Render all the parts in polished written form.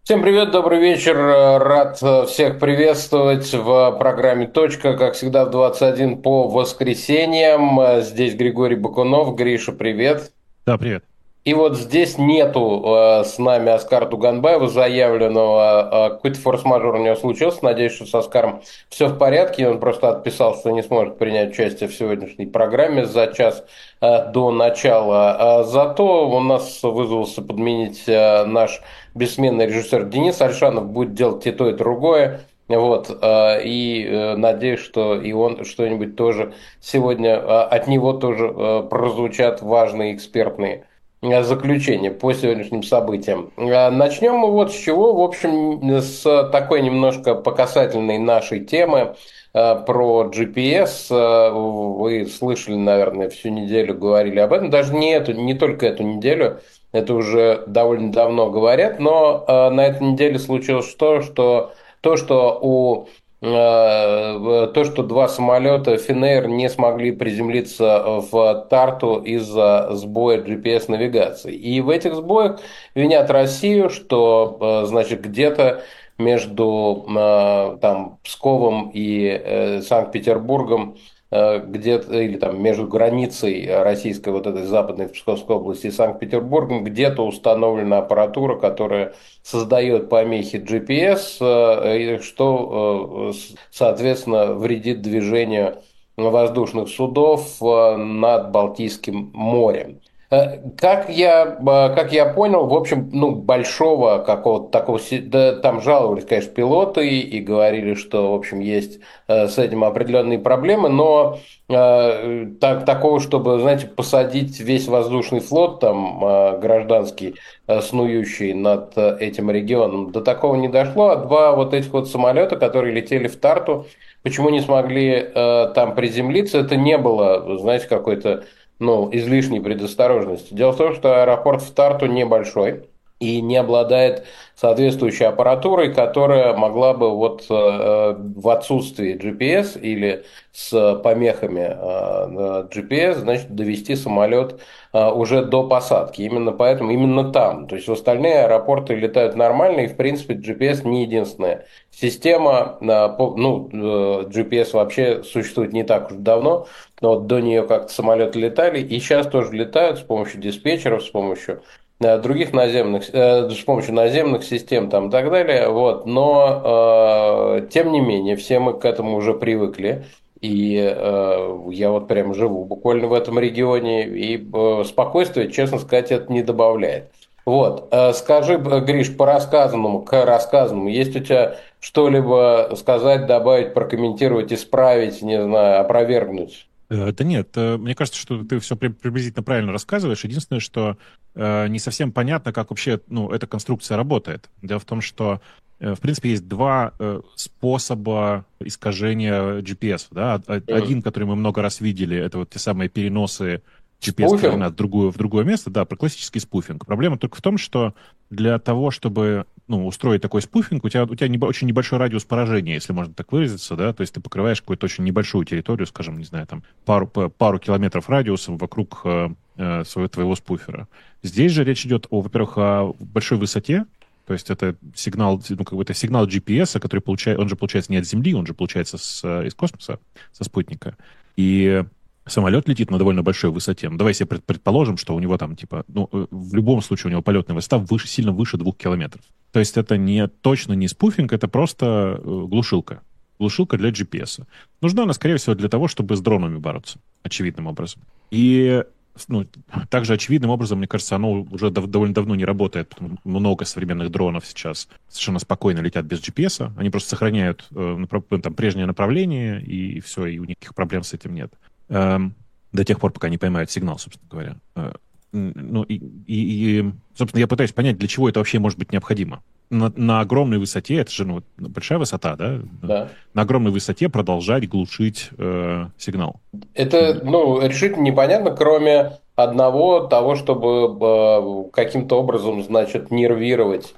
Всем привет, добрый вечер. Рад всех приветствовать в программе «Точка», как всегда, в 21 по воскресеньям. Здесь Григорий Бакунов. Гриша, привет. Да, привет. И вот здесь нету с нами Оскара Туганбаева заявленного. Какой-то форс-мажор у него случился. Надеюсь, что с Оскаром все в порядке. Он просто отписал, что не сможет принять участие в сегодняшней программе за час до начала. Зато у нас вызвался подменить наш бессменный режиссер Денис Альшанов. Будет делать и то, и другое. Вот, надеюсь, что и он что-нибудь тоже сегодня, от него тоже прозвучат важные экспертные заключение по сегодняшним событиям. Начнем мы вот с чего. В общем, с такой немножко показательной нашей темы про GPS. Вы слышали, наверное, всю неделю говорили об этом. Даже не только эту неделю, это уже довольно давно говорят, но на этой неделе случилось то, что то, что два самолета Finnair не смогли приземлиться в Тарту из-за сбоя GPS-навигации. И в этих сбоях винят Россию, что, значит, где-то между там, Псковом и Санкт-Петербургом где-то, или там между границей российской, вот этой западной в Псковской области и Санкт-Петербургом, где-то установлена аппаратура, которая создает помехи GPS, что, соответственно, вредит движению воздушных судов над Балтийским морем. Как я понял, в общем, ну, большого какого-то такого, да, там жаловались, конечно, пилоты и говорили, что, в общем, есть с этим определенные проблемы, но такого, чтобы, знаете, посадить весь воздушный флот, там, гражданский, снующий над этим регионом, до такого не дошло. А два вот этих вот самолета, которые летели в Тарту, почему не смогли там приземлиться, это не было, знаете, какой-то излишней предосторожности. Дело в том, что аэропорт в Тарту небольшой и не обладает соответствующей аппаратурой, которая могла бы вот в отсутствии GPS или с помехами GPS, значит, довести самолет уже до посадки. Именно поэтому, именно там. То есть в остальные аэропорты летают нормально, и в принципе GPS не единственная система. GPS вообще существует не так уж давно, но вот до нее как-то самолеты летали, и сейчас тоже летают с помощью диспетчеров, других с помощью наземных систем там и так далее. Вот. Но, тем не менее, все мы к этому уже привыкли. И я вот прям живу буквально в этом регионе, и спокойствие, честно сказать, это не добавляет. Вот, скажи, Гриш, к рассказанному, есть у тебя что-либо сказать, добавить, прокомментировать, исправить, не знаю, опровергнуть? Да нет, мне кажется, что ты все приблизительно правильно рассказываешь. Единственное, что не совсем понятно, как вообще, эта конструкция работает. Дело в том, что, в принципе, есть два способа искажения GPS. Да? Мгм. Один, который мы много раз видели, это вот те самые переносы Спуфинг? GPS-координат в другое место, да, про классический спуфинг. Проблема только в том, что для того, чтобы устроить такой спуфинг, у тебя очень небольшой радиус поражения, если можно так выразиться, да, то есть ты покрываешь какую-то очень небольшую территорию, скажем, не знаю, там пару километров радиусом вокруг своего твоего спуфера. Здесь же речь идет, во-первых, о большой высоте, то есть это сигнал, как бы это сигнал GPS, который он же получается не от Земли, он же получается из космоса, со спутника. И самолет летит на довольно большой высоте. Ну, давай себе предположим, что у него там, типа, в любом случае у него полетная высота сильно выше 2 километров. То есть это точно не спуфинг, это просто глушилка. Глушилка для GPS. Нужна она, скорее всего, для того, чтобы с дронами бороться, очевидным образом. И ну, также очевидным образом, мне кажется, оно уже довольно давно не работает, потому что много современных дронов сейчас совершенно спокойно летят без GPS. Они просто сохраняют там, прежнее направление, и все, и у них никаких проблем с этим нет. До тех пор, пока не поймают сигнал, собственно говоря. Собственно, я пытаюсь понять, для чего это вообще может быть необходимо. На огромной высоте, это же большая высота, да? Да. На огромной высоте продолжать глушить сигнал. Это, решительно непонятно, кроме одного того, чтобы каким-то образом, значит, нервировать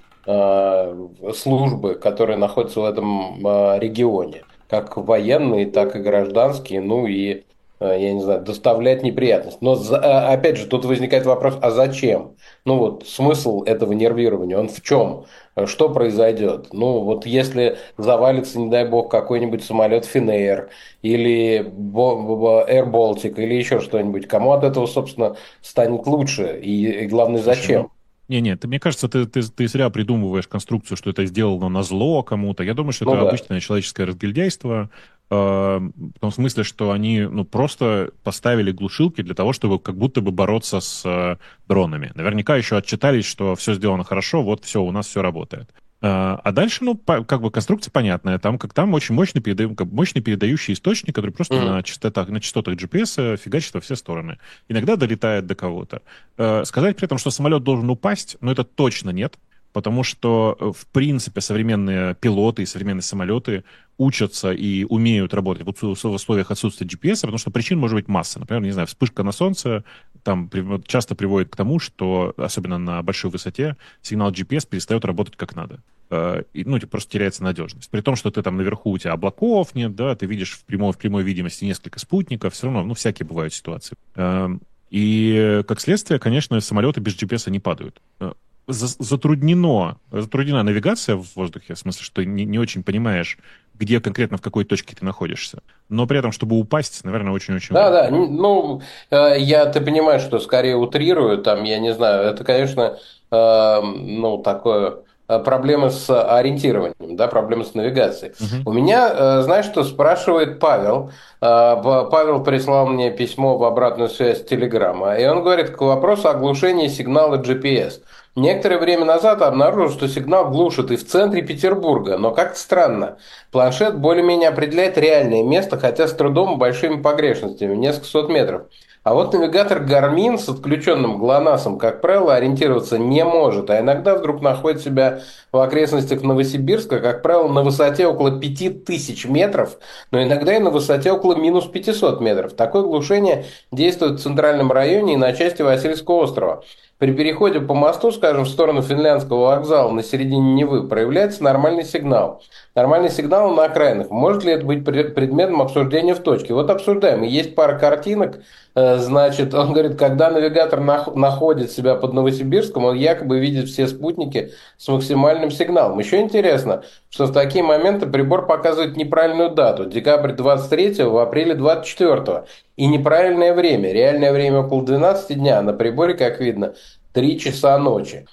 службы, которые находятся в этом регионе, как военные, так и гражданские, ну и я не знаю, доставлять неприятность. Но, опять же, тут возникает вопрос, а зачем? Ну вот, смысл этого нервирования, он в чем? Что произойдет? Ну вот если завалится, не дай бог, какой-нибудь самолет Finnair или Air Baltic или еще что-нибудь, кому от этого, собственно, станет лучше? И главное, Слушай, ну, зачем? не, мне кажется, ты зря придумываешь конструкцию, что это сделано на зло кому-то. Я думаю, что Ну это да. обычное человеческое разгильдяйство, в том смысле, что они, ну, просто поставили глушилки для того, чтобы как будто бы бороться с дронами. Наверняка еще отчитались, что все сделано хорошо, вот все, у нас все работает. А дальше, ну, как бы конструкция понятная. Там очень мощный передающий источник, который просто Мгм. на частотах GPS фигачит во все стороны. Иногда долетает до кого-то. Сказать при этом, что самолет должен упасть, ну, это точно нет. Потому что, в принципе, современные пилоты и современные самолеты учатся и умеют работать в условиях отсутствия GPS, потому что причин может быть масса. Например, не знаю, вспышка на солнце вот часто приводит к тому, что, особенно на большой высоте, сигнал GPS перестает работать как надо. Ну, типа, просто теряется надежность. При том, что ты там наверху, у тебя облаков нет, да, ты видишь в прямой видимости несколько спутников, все равно, ну, всякие бывают ситуации. И, как следствие, конечно, самолеты без GPS не падают. Затруднена навигация в воздухе, в смысле, что не очень понимаешь, где конкретно, в какой точке ты находишься. Но при этом, чтобы упасть, наверное, очень-очень Да, важно. да, ну, ты понимаешь, что скорее утрирую, там, я не знаю, это, конечно, ну, такое, проблема с ориентированием, да, проблема с навигацией. Мгм. У меня, знаешь, что спрашивает Павел? Павел прислал мне письмо в обратную связь Телеграма, и он говорит к вопросу о глушении сигнала GPS. Некоторое время назад обнаружил, что сигнал глушит и в центре Петербурга, но как-то странно. Планшет более-менее определяет реальное место, хотя с трудом и большими погрешностями, несколько сот метров. А вот навигатор Garmin с отключенным ГЛОНАССом, как правило, ориентироваться не может, а иногда вдруг находит себя в окрестностях Новосибирска, как правило, на высоте около 5000 метров, но иногда и на высоте около минус 500 метров. Такое глушение действует в центральном районе и на части Васильского острова. При переходе по мосту, скажем, в сторону Финляндского вокзала на середине Невы проявляется нормальный сигнал. Нормальный сигнал на окраинах. Может ли это быть предметом обсуждения в точке? Вот обсуждаем. И есть пара картинок. Значит, он говорит, когда навигатор находит себя под Новосибирском, он якобы видит все спутники с максимальным сигналом. Еще интересно, что в такие моменты прибор показывает неправильную дату. Декабрь 23 в апреле 24. И неправильное время. Реальное время около 12 дня. А на приборе, как видно, 3 часа ночи.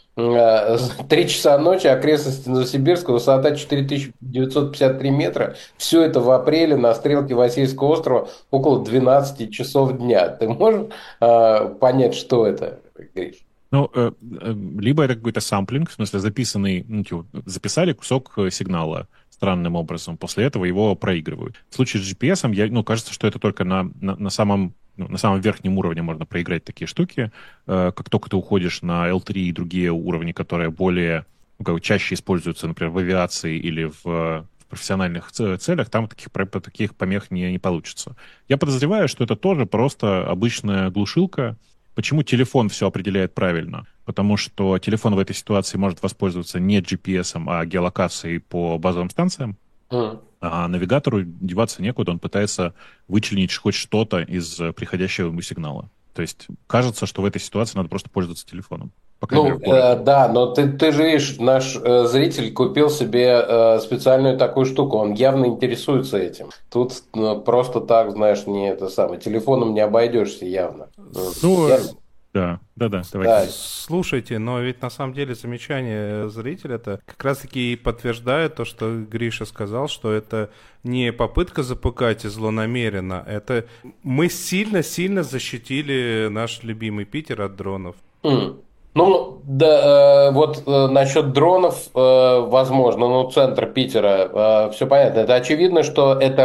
3 часа ночи, окрестности Новосибирска, высота 4953 метра. Все это в апреле на стрелке Васильского острова около 12 часов дня. Ты можешь понять, что это, Гриш? Ну, либо это какой-то самплинг, в смысле записанный, ну, типа, записали кусок сигнала странным образом, после этого его проигрывают. В случае с GPS, ну, кажется, что это только на самом, ну, на самом верхнем уровне можно проиграть такие штуки. Как только ты уходишь на L3 и другие уровни, которые более, ну, как бы чаще используются, например, в авиации или в профессиональных целях, там таких помех не получится. Я подозреваю, что это тоже просто обычная глушилка. Почему телефон все определяет правильно? Потому что телефон в этой ситуации может воспользоваться не GPS, а геолокацией по базовым станциям, М. а навигатору деваться некуда, он пытается вычленить хоть что-то из приходящего ему сигнала. То есть кажется, что в этой ситуации надо просто пользоваться телефоном. По крайней мере, Ну, в городе. да, но ты же видишь, наш зритель купил себе специальную такую штуку, он явно интересуется этим. Тут просто так, знаешь, не это самое, телефоном не обойдешься явно. Ну, Я, да, давай, да, говори. Слушайте, но ведь на самом деле замечание зрителя это как раз-таки и подтверждает то, что Гриша сказал, что это не попытка запугать и злонамеренно, это мы сильно-сильно защитили наш любимый Питер от дронов. М. Ну, да, вот насчет дронов, возможно, ну, центр Питера, все понятно. Это очевидно, что это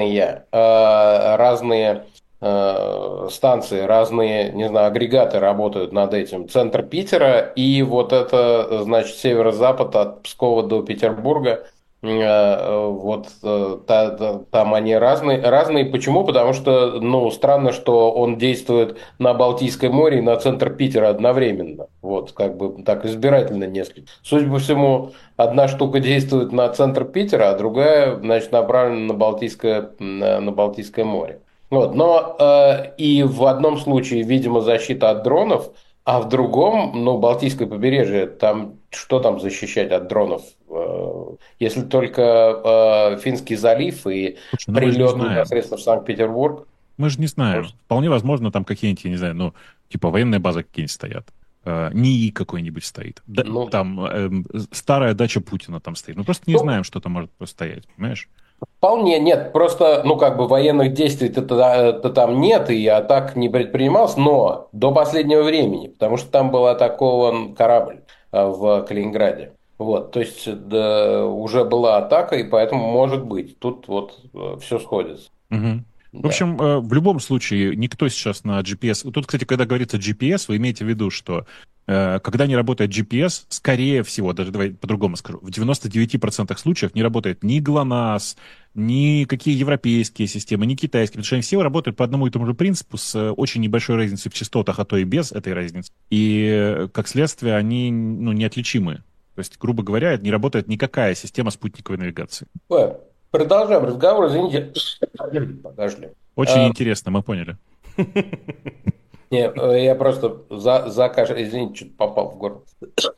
разные станции, разные, не знаю, агрегаты работают над этим. Центр Питера и вот это, значит, северо-запад от Пскова до Петербурга. Вот там они разные. Почему? Потому что, ну, странно, что он действует на Балтийское море и на центр Питера одновременно. Вот, как бы так избирательно несколько. Судя по всему, одна штука действует на центр Питера, а другая, значит, направлена на Балтийское море. Вот, но и в одном случае, видимо, защита от дронов, а в другом, ну, Балтийское побережье, там что там защищать от дронов? Если только Финский залив и Слушай, ну мы же не прилет знаем. непосредственно в Санкт-Петербург. Мы же не Ну, знаем. Вполне возможно, там какие-нибудь, я не знаю, ну, типа военные базы какие-нибудь стоят. НИИ какой-нибудь стоит. Да, ну, там старая дача Путина там стоит. Мы просто не ну, знаем, что там может стоять, понимаешь? вполне нет, просто, ну, как бы военных действий-то там нет, и атак не предпринималось, но до последнего времени, потому что там был атакован корабль в Калининграде. Вот, то есть да, уже была атака, и поэтому может быть. Тут вот все сходится. Мгм. В Да. общем, в любом случае, никто сейчас на GPS... Тут, кстати, когда говорится GPS, вы имеете в виду, что когда не работает GPS, скорее всего, даже давай по-другому скажу, в 99% случаев не работает ни ГЛОНАСС, ни какие европейские системы, ни китайские, потому что они все работают по одному и тому же принципу с очень небольшой разницей в частотах, а то и без этой разницы. И, как следствие, они ну, неотличимы. То есть, грубо говоря, не работает никакая система спутниковой навигации. Продолжаем разговор, извините. Подожди. Очень интересно, мы поняли. Не, я просто извините, что-то попал в горло.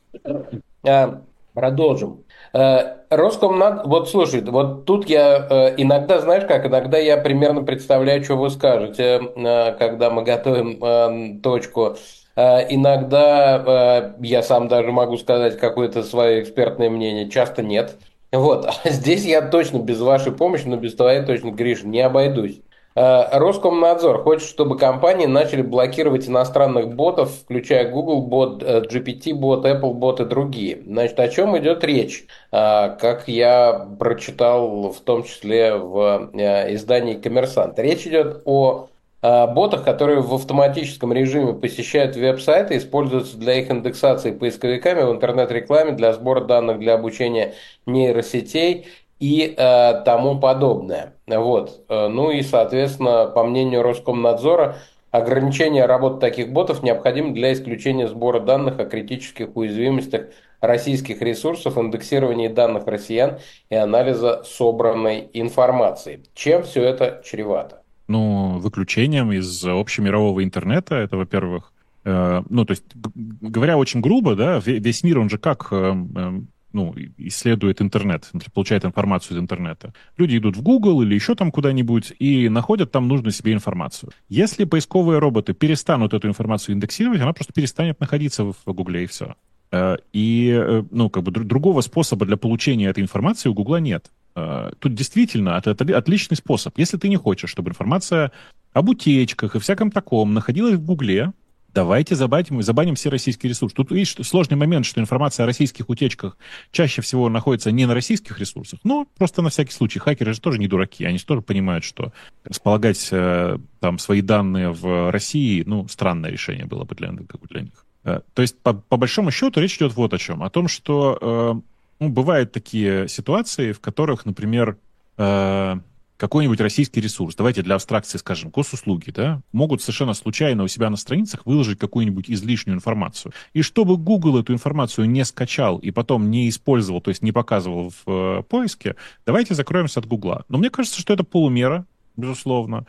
Продолжим. Роскомнадзор, вот слушай, вот тут я иногда, знаешь как, иногда я примерно представляю, что вы скажете, когда мы готовим точку. Иногда я сам даже могу сказать какое-то свое экспертное мнение, часто нет. Вот, а здесь я точно без вашей помощи, но без твоей точно, Гриш, не обойдусь. Роскомнадзор хочет, чтобы компании начали блокировать иностранных ботов, включая Google бот, GPT бот, Apple бот и другие. Значит, о чем идет речь? Как я прочитал в том числе в издании «Коммерсант». Речь идет о ботах, которые в автоматическом режиме посещают веб-сайты, используются для их индексации поисковиками в интернет-рекламе, для сбора данных для обучения нейросетей и тому подобное. Вот. Ну и, соответственно, по мнению Роскомнадзора, ограничение работы таких ботов необходимо для исключения сбора данных о критических уязвимостях российских ресурсов, индексирования данных россиян и анализа собранной информации. Чем все это чревато? Ну, выключением из общемирового интернета, это, во-первых, ну, то есть, говоря очень грубо, да, весь мир, он же как, ну, исследует интернет, получает информацию из интернета. Люди идут в Google или еще там куда-нибудь и находят там нужную себе информацию. Если поисковые роботы перестанут эту информацию индексировать, она просто перестанет находиться в Гугле, и все. Ну, как бы другого способа для получения этой информации у Гугла нет. Тут действительно это отличный способ. Если ты не хочешь, чтобы информация об утечках и всяком таком находилась в Гугле, давайте забаним все российские ресурсы. Тут видишь сложный момент, что информация о российских утечках чаще всего находится не на российских ресурсах, но просто на всякий случай. Хакеры же тоже не дураки, они же тоже понимают, что располагать там свои данные в России, ну, странное решение было бы для них. То есть, по большому счету, речь идет вот о чем. О том, что ну, бывают такие ситуации, в которых, например, какой-нибудь российский ресурс, давайте для абстракции скажем, госуслуги, да, могут совершенно случайно у себя на страницах выложить какую-нибудь излишнюю информацию. И чтобы Google эту информацию не скачал и потом не использовал, то есть не показывал в поиске, давайте закроемся от Гугла. Но мне кажется, что это полумера, безусловно.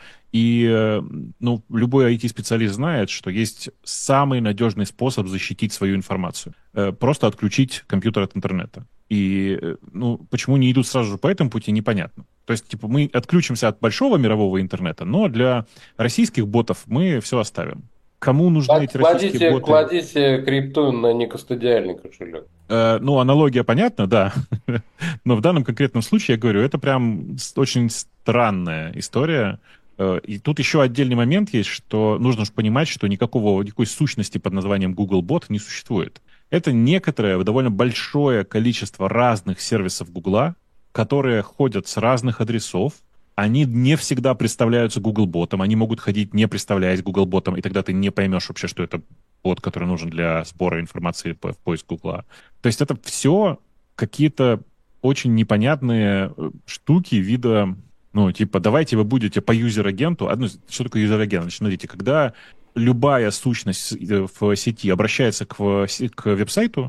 И ну, любой IT-специалист знает, что есть самый надежный способ защитить свою информацию. Просто отключить компьютер от интернета. И ну, почему не идут сразу же по этому пути, непонятно. То есть, типа, мы отключимся от большого мирового интернета, но для российских ботов мы все оставим. Кому нужны эти российские боты? Кладите крипту на некостадиальный кошелек. Ну, аналогия понятна, да. Но в данном конкретном случае, я говорю, это прям очень странная история. И тут еще отдельный момент есть, что нужно же понимать, что никакой сущности под названием Googlebot не существует. Это некоторое довольно большое количество разных сервисов Гугла, которые ходят с разных адресов. Они не всегда представляются Google-ботом, они могут ходить, не представляясь Google-ботом, и тогда ты не поймешь вообще, что это бот, который нужен для сбора информации в поиск Гугла. То есть это все какие-то очень непонятные штуки вида, ну, типа, давайте вы будете по юзер-агенту. Что такое юзер-агент? Значит, смотрите, когда любая сущность в сети обращается к веб-сайту,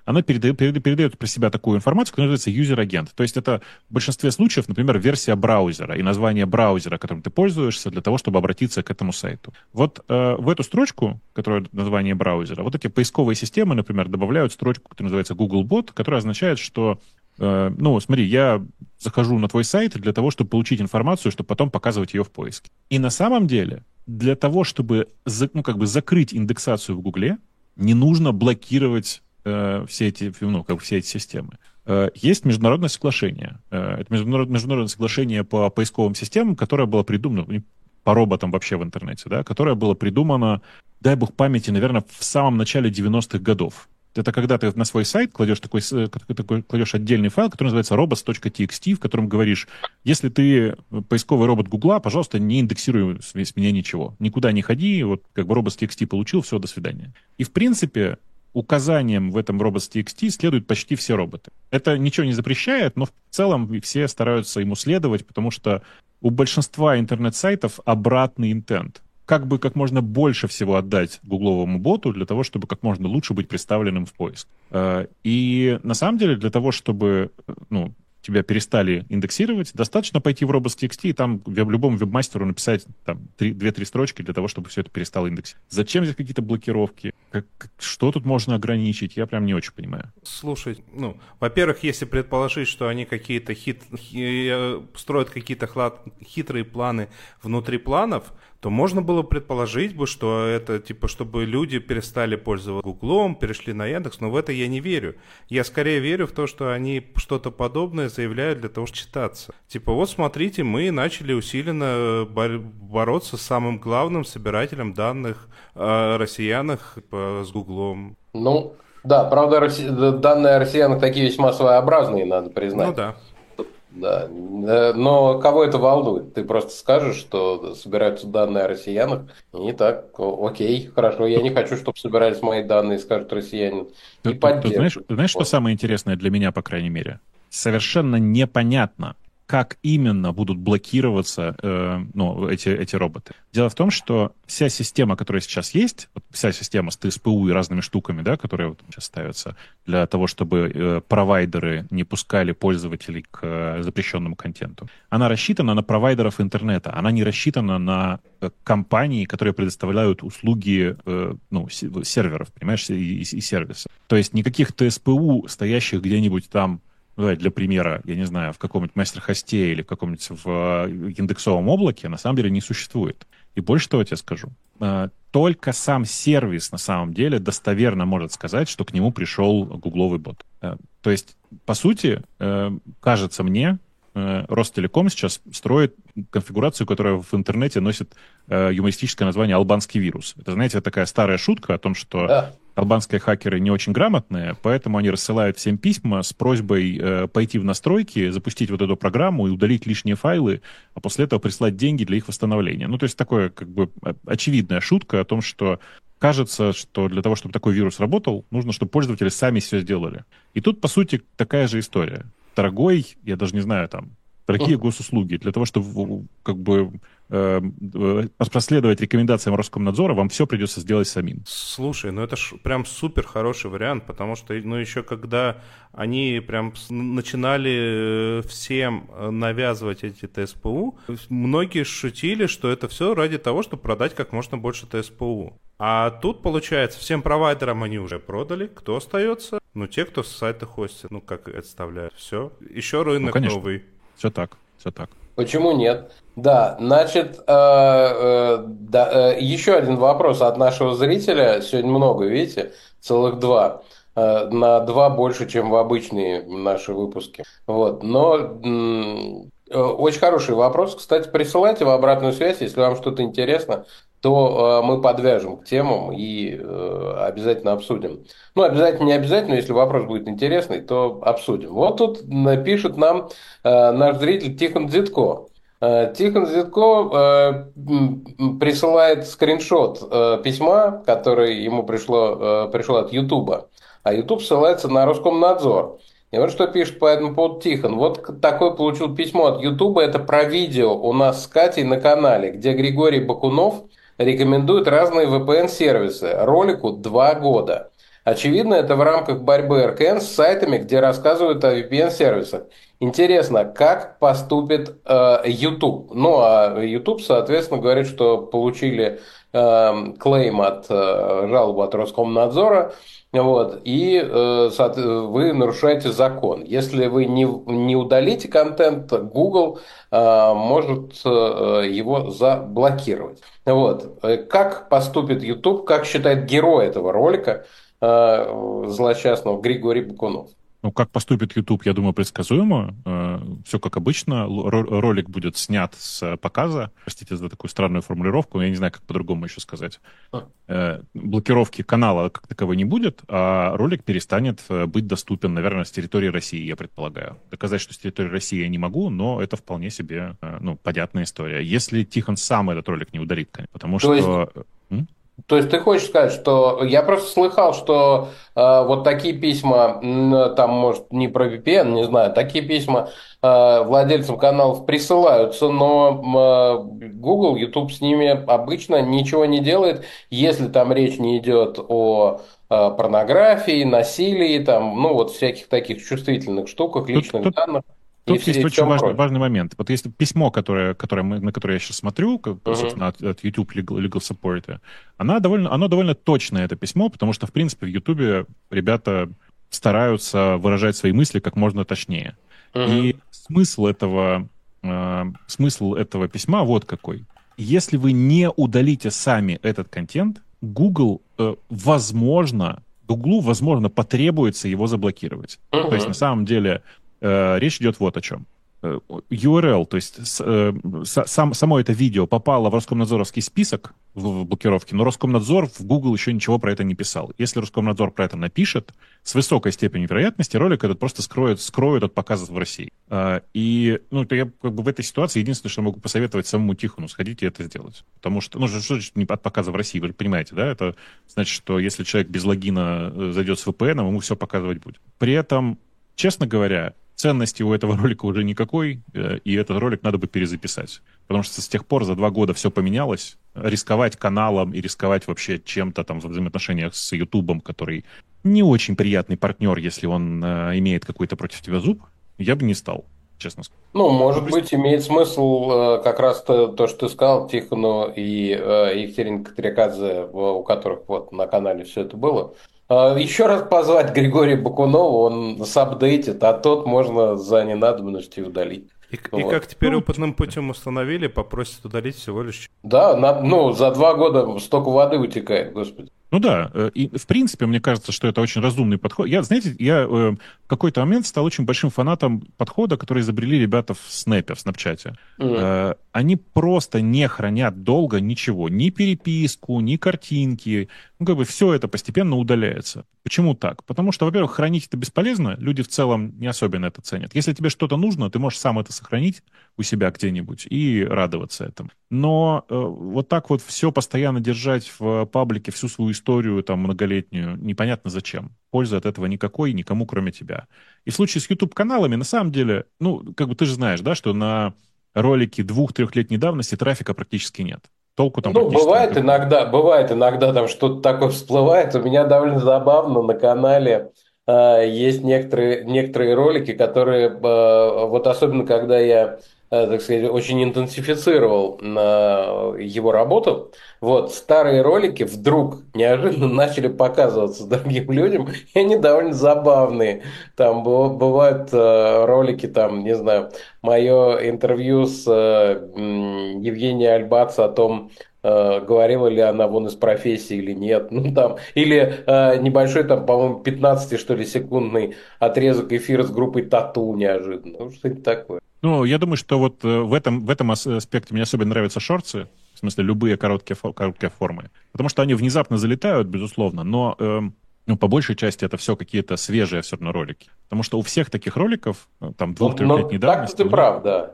она передает про себя такую информацию, которая называется юзер-агент. То есть это в большинстве случаев, например, версия браузера и название браузера, которым ты пользуешься, для того, чтобы обратиться к этому сайту. Вот в эту строчку, которая название браузера, вот эти поисковые системы, например, добавляют строчку, которая называется Googlebot, которая означает, что смотри, я захожу на твой сайт для того, чтобы получить информацию, чтобы потом показывать ее в поиске. И на самом деле, для того, чтобы закрыть индексацию в Гугле, не нужно блокировать все эти системы. Есть международное соглашение. Это международное соглашение по поисковым системам, которое было придумано, по роботам вообще в интернете, да, которое было придумано, дай бог памяти, наверное, в самом начале 90-х годов. Это когда ты на свой сайт кладешь кладешь отдельный файл, который называется robots.txt, в котором говоришь, если ты поисковый робот Гугла, пожалуйста, не индексируй с меня ничего. Никуда не ходи, вот как бы robots.txt получил, все, до свидания. И в принципе указаниям в этом robots.txt следуют почти все роботы. Это ничего не запрещает, но в целом все стараются ему следовать, потому что у большинства интернет-сайтов обратный интент. Как можно больше всего отдать гугловому боту для того, чтобы как можно лучше быть представленным в поиск. И на самом деле для того, чтобы тебя перестали индексировать, достаточно пойти в robots.txt и там любому веб-мастеру написать там 2-3 строчки для того, чтобы все это перестало индексировать. Зачем здесь какие-то блокировки? Что тут можно ограничить? Я прям не очень понимаю. Слушай, во-первых, если предположить, что они какие-то строят какие-то хитрые планы внутри планов, то можно было предположить бы, что это типа, чтобы люди перестали пользоваться Гуглом, перешли на Яндекс, но в это я не верю. Я скорее верю в то, что они что-то подобное заявляют для того, чтобы читаться. Типа, вот смотрите, мы начали усиленно бороться с самым главным собирателем данных о россиянах типа, с Гуглом. Да, правда, данные о россиянах такие весьма своеобразные, надо признать. Да. Да, но кого это волнует? Ты просто скажешь, что собираются данные о россиянах, и так, окей, хорошо, я не хочу, чтобы собирались мои данные, скажет россиянин. И знаешь, что самое интересное для меня, по крайней мере? Совершенно непонятно, как именно будут блокироваться эти роботы. Дело в том, что вся система, которая сейчас есть, вся система с ТСПУ и разными штуками, да, которые сейчас ставятся для того, чтобы провайдеры не пускали пользователей к запрещенному контенту, она рассчитана на провайдеров интернета, она не рассчитана на компании, которые предоставляют услуги серверов, понимаешь, и сервисов. То есть никаких ТСПУ, стоящих где-нибудь там, для примера, я не знаю, в каком-нибудь мастер-хосте или в каком-нибудь индексовом облаке на самом деле не существует. И больше того я тебе скажу. Только сам сервис на самом деле достоверно может сказать, что к нему пришел гугловый бот. То есть, по сути, кажется мне, Ростелеком сейчас строит конфигурацию, которая в интернете носит юмористическое название «албанский вирус». Это, знаете, такая старая шутка о том, что албанские хакеры не очень грамотные, поэтому они рассылают всем письма с просьбой пойти в настройки, запустить вот эту программу и удалить лишние файлы, а после этого прислать деньги для их восстановления. То есть такое как бы очевидная шутка о том, что кажется, что для того, чтобы такой вирус работал, нужно, чтобы пользователи сами все сделали. И тут, по сути, такая же история. Дорогой, я даже не знаю, дорогие госуслуги, для того, чтобы проследовать рекомендациям Роскомнадзора, вам все придется сделать самим. Слушай, это ж прям супер хороший вариант, потому что, еще когда они прям начинали всем навязывать эти ТСПУ, многие шутили, что это все ради того, чтобы продать как можно больше ТСПУ. А тут, получается, всем провайдерам они уже продали. Кто остается? Те, кто сайты хостят, как отставляют. Все. Еще рынок новый. Все так. Почему нет? Да, значит, еще один вопрос от нашего зрителя. Сегодня много, видите? Целых 2. На 2 больше, чем в обычные наши выпуски. Но очень хороший вопрос. Кстати, присылайте в обратную связь, если вам что-то интересно, то мы подвяжем к темам и обязательно обсудим. Обязательно, не обязательно, если вопрос будет интересный, то обсудим. Вот тут пишет нам наш зритель Тихон Дзитко. Тихон Дзитко присылает скриншот письма, которое ему пришло от Ютуба. А Ютуб ссылается на Роскомнадзор. И вот что пишет по этому поводу Тихон. Вот такое получил письмо от Ютуба. Это про видео у нас с Катей на канале, где Григорий Бакунов рекомендует разные VPN-сервисы. Ролику 2 года. Очевидно, это в рамках борьбы РКН с сайтами, где рассказывают о VPN-сервисах. Интересно, как поступит YouTube? Ну, а YouTube, соответственно, говорит, что получили клейм жалобу от Роскомнадзора, вот, и вы нарушаете закон. Если вы не удалите контент, Google может его заблокировать. Вот. Как поступит YouTube, как считает герой этого ролика, злосчастного Григорий Бакунов? Ну, как поступит YouTube, я думаю, предсказуемо. Все как обычно. Ролик будет снят с показа. Простите за такую странную формулировку, я не знаю, как по-другому еще сказать. Блокировки канала как таковой не будет, а ролик перестанет быть доступен, наверное, с территории России, я предполагаю. Доказать, что с территории России я не могу, но это вполне себе, понятная история. Если Тихон сам этот ролик не удалит, конечно, потому что... То есть ты хочешь сказать, что я просто слыхал, что вот такие письма, там, может, не про VPN, не знаю, такие письма владельцам каналов присылаются, но Google, YouTube с ними обычно ничего не делает, если там речь не идет о порнографии, насилии, там, ну вот всяких таких чувствительных штуках, личных данных. Тут есть очень прочем. важный момент. Вот если письмо, на которое я сейчас смотрю, собственно, от YouTube Legal Support, оно довольно точное, это письмо, потому что, в принципе, в YouTube ребята стараются выражать свои мысли как можно точнее. И смысл этого письма вот какой. Если вы не удалите сами этот контент, Гуглу, возможно, потребуется его заблокировать. То есть, на самом деле... Речь идет вот о чем. URL, то есть само это видео попало в Роскомнадзоровский список в блокировке, но Роскомнадзор в Google еще ничего про это не писал. Если Роскомнадзор про это напишет, с высокой степенью вероятности ролик этот просто скроют от показа в России. И то я в этой ситуации единственное, что могу посоветовать самому Тихону, сходите это сделать. Потому что, что значит не от показа в России, вы понимаете, да? Это значит, что если человек без логина зайдет с VPN, ему все показывать будет. При этом, честно говоря, ценности у этого ролика уже никакой, и этот ролик надо бы перезаписать. Потому что с тех пор за 2 года все поменялось. Рисковать каналом и рисковать вообще чем-то там в взаимоотношениях с Ютубом, который не очень приятный партнер, если он имеет какой-то против тебя зуб, я бы не стал, честно сказать. Может быть, имеет смысл как раз то, что ты сказал, Тихону и Екатерине Катрикадзе, у которых вот на канале все это было. Еще раз позвать Григория Бакунова, он сапдейтит, а тот можно за ненадобностью удалить. И как теперь опытным путем установили, попросят удалить всего лишь... Да, за 2 года столько воды вытекает, господи. Ну да, и в принципе, мне кажется, что это очень разумный подход. Я в какой-то момент стал очень большим фанатом подхода, который изобрели ребята в Снэпе, в Снапчате. Они просто не хранят долго ничего, ни переписку, ни картинки. Все это постепенно удаляется. Почему так? Потому что, во-первых, хранить это бесполезно, люди в целом не особенно это ценят. Если тебе что-то нужно, ты можешь сам это сохранить у себя где-нибудь и радоваться этому. Но вот так вот все постоянно держать в паблике, всю свою историю там многолетнюю, непонятно зачем. Пользы от этого никакой, никому, кроме тебя. И в случае с YouTube-каналами, на самом деле, ты же знаешь, да, что на ролики 2-3-летней давности трафика практически нет. Толку там практически бывает иногда там что-то такое всплывает. У меня довольно забавно на канале есть некоторые ролики, которые, вот особенно когда я, так сказать, очень интенсифицировал его работу, вот, старые ролики вдруг неожиданно начали показываться другим людям, и они довольно забавные. Там бывают ролики, там, не знаю, мое интервью с Евгенией Альбац о том, говорила ли она вон из профессии или нет. Или небольшой, там, по-моему, 15, что ли, секундный отрезок эфира с группой Тату неожиданно. Что-нибудь такое. Я думаю, что вот в этом аспекте мне особенно нравятся шортсы, в смысле любые короткие формы, потому что они внезапно залетают, безусловно, но по большей части это все какие-то свежие все равно ролики, потому что у всех таких роликов, там, 2-3-летней давности... Так ты прав, да.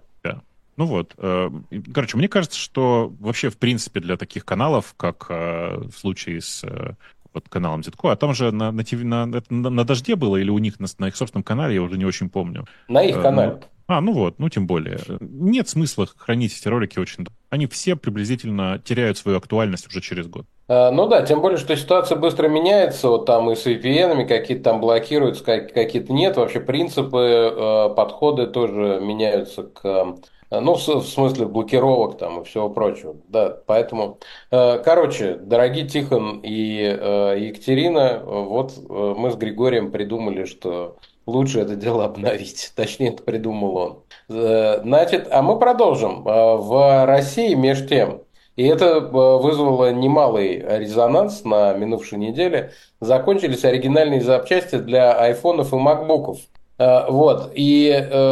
Короче, мне кажется, что вообще, в принципе, для таких каналов, как в случае с каналом Зитко, а там же на Дожде было или у них на их собственном канале, я уже не очень помню. На их канале. Ну вот, тем более. Нет смысла хранить эти ролики очень долго. Они все приблизительно теряют свою актуальность уже через год. Ну да, тем более, что ситуация быстро меняется, вот там и с VPN-ами какие-то там блокируются, какие-то нет. Вообще принципы, подходы тоже меняются ну, в смысле блокировок там и всего прочего. Да, поэтому, короче, дорогие Тихон и Екатерина, вот мы с Григорием придумали, что лучше это дело обновить. Точнее, это придумал он. Значит, а мы продолжим. В России, меж тем, и это вызвало немалый резонанс на минувшей неделе. Закончились оригинальные запчасти для айфонов и макбуков. Вот. И,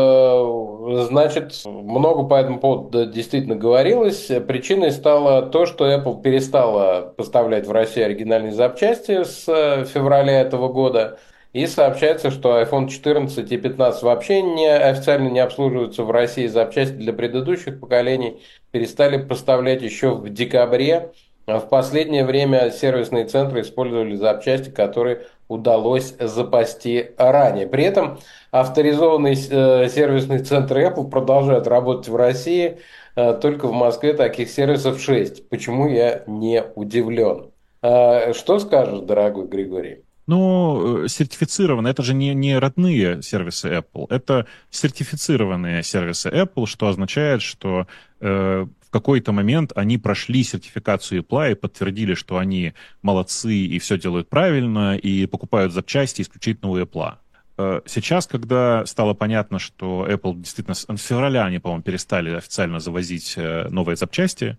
значит, много по этому поводу действительно говорилось. Причиной стало то, что Apple перестала поставлять в Россию оригинальные запчасти с февраля этого года. И сообщается, что iPhone 14 и 15 вообще официально не обслуживаются в России. Запчасти для предыдущих поколений перестали поставлять еще в декабре. А в последнее время сервисные центры использовали запчасти, которые удалось запасти ранее. При этом авторизованные сервисные центры Apple продолжают работать в России. Только в Москве таких сервисов 6. Почему я не удивлен? Что скажешь, дорогой Григорий? Сертифицированы, это же не родные сервисы Apple, это сертифицированные сервисы Apple, что означает, что в какой-то момент они прошли сертификацию Apple и подтвердили, что они молодцы и все делают правильно, и покупают запчасти исключительно у Apple. Сейчас, когда стало понятно, что Apple действительно... С февраля они, по-моему, перестали официально завозить новые запчасти,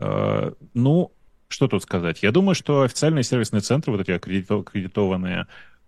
что тут сказать? Я думаю, что официальные сервисные центры, вот эти аккредитованные,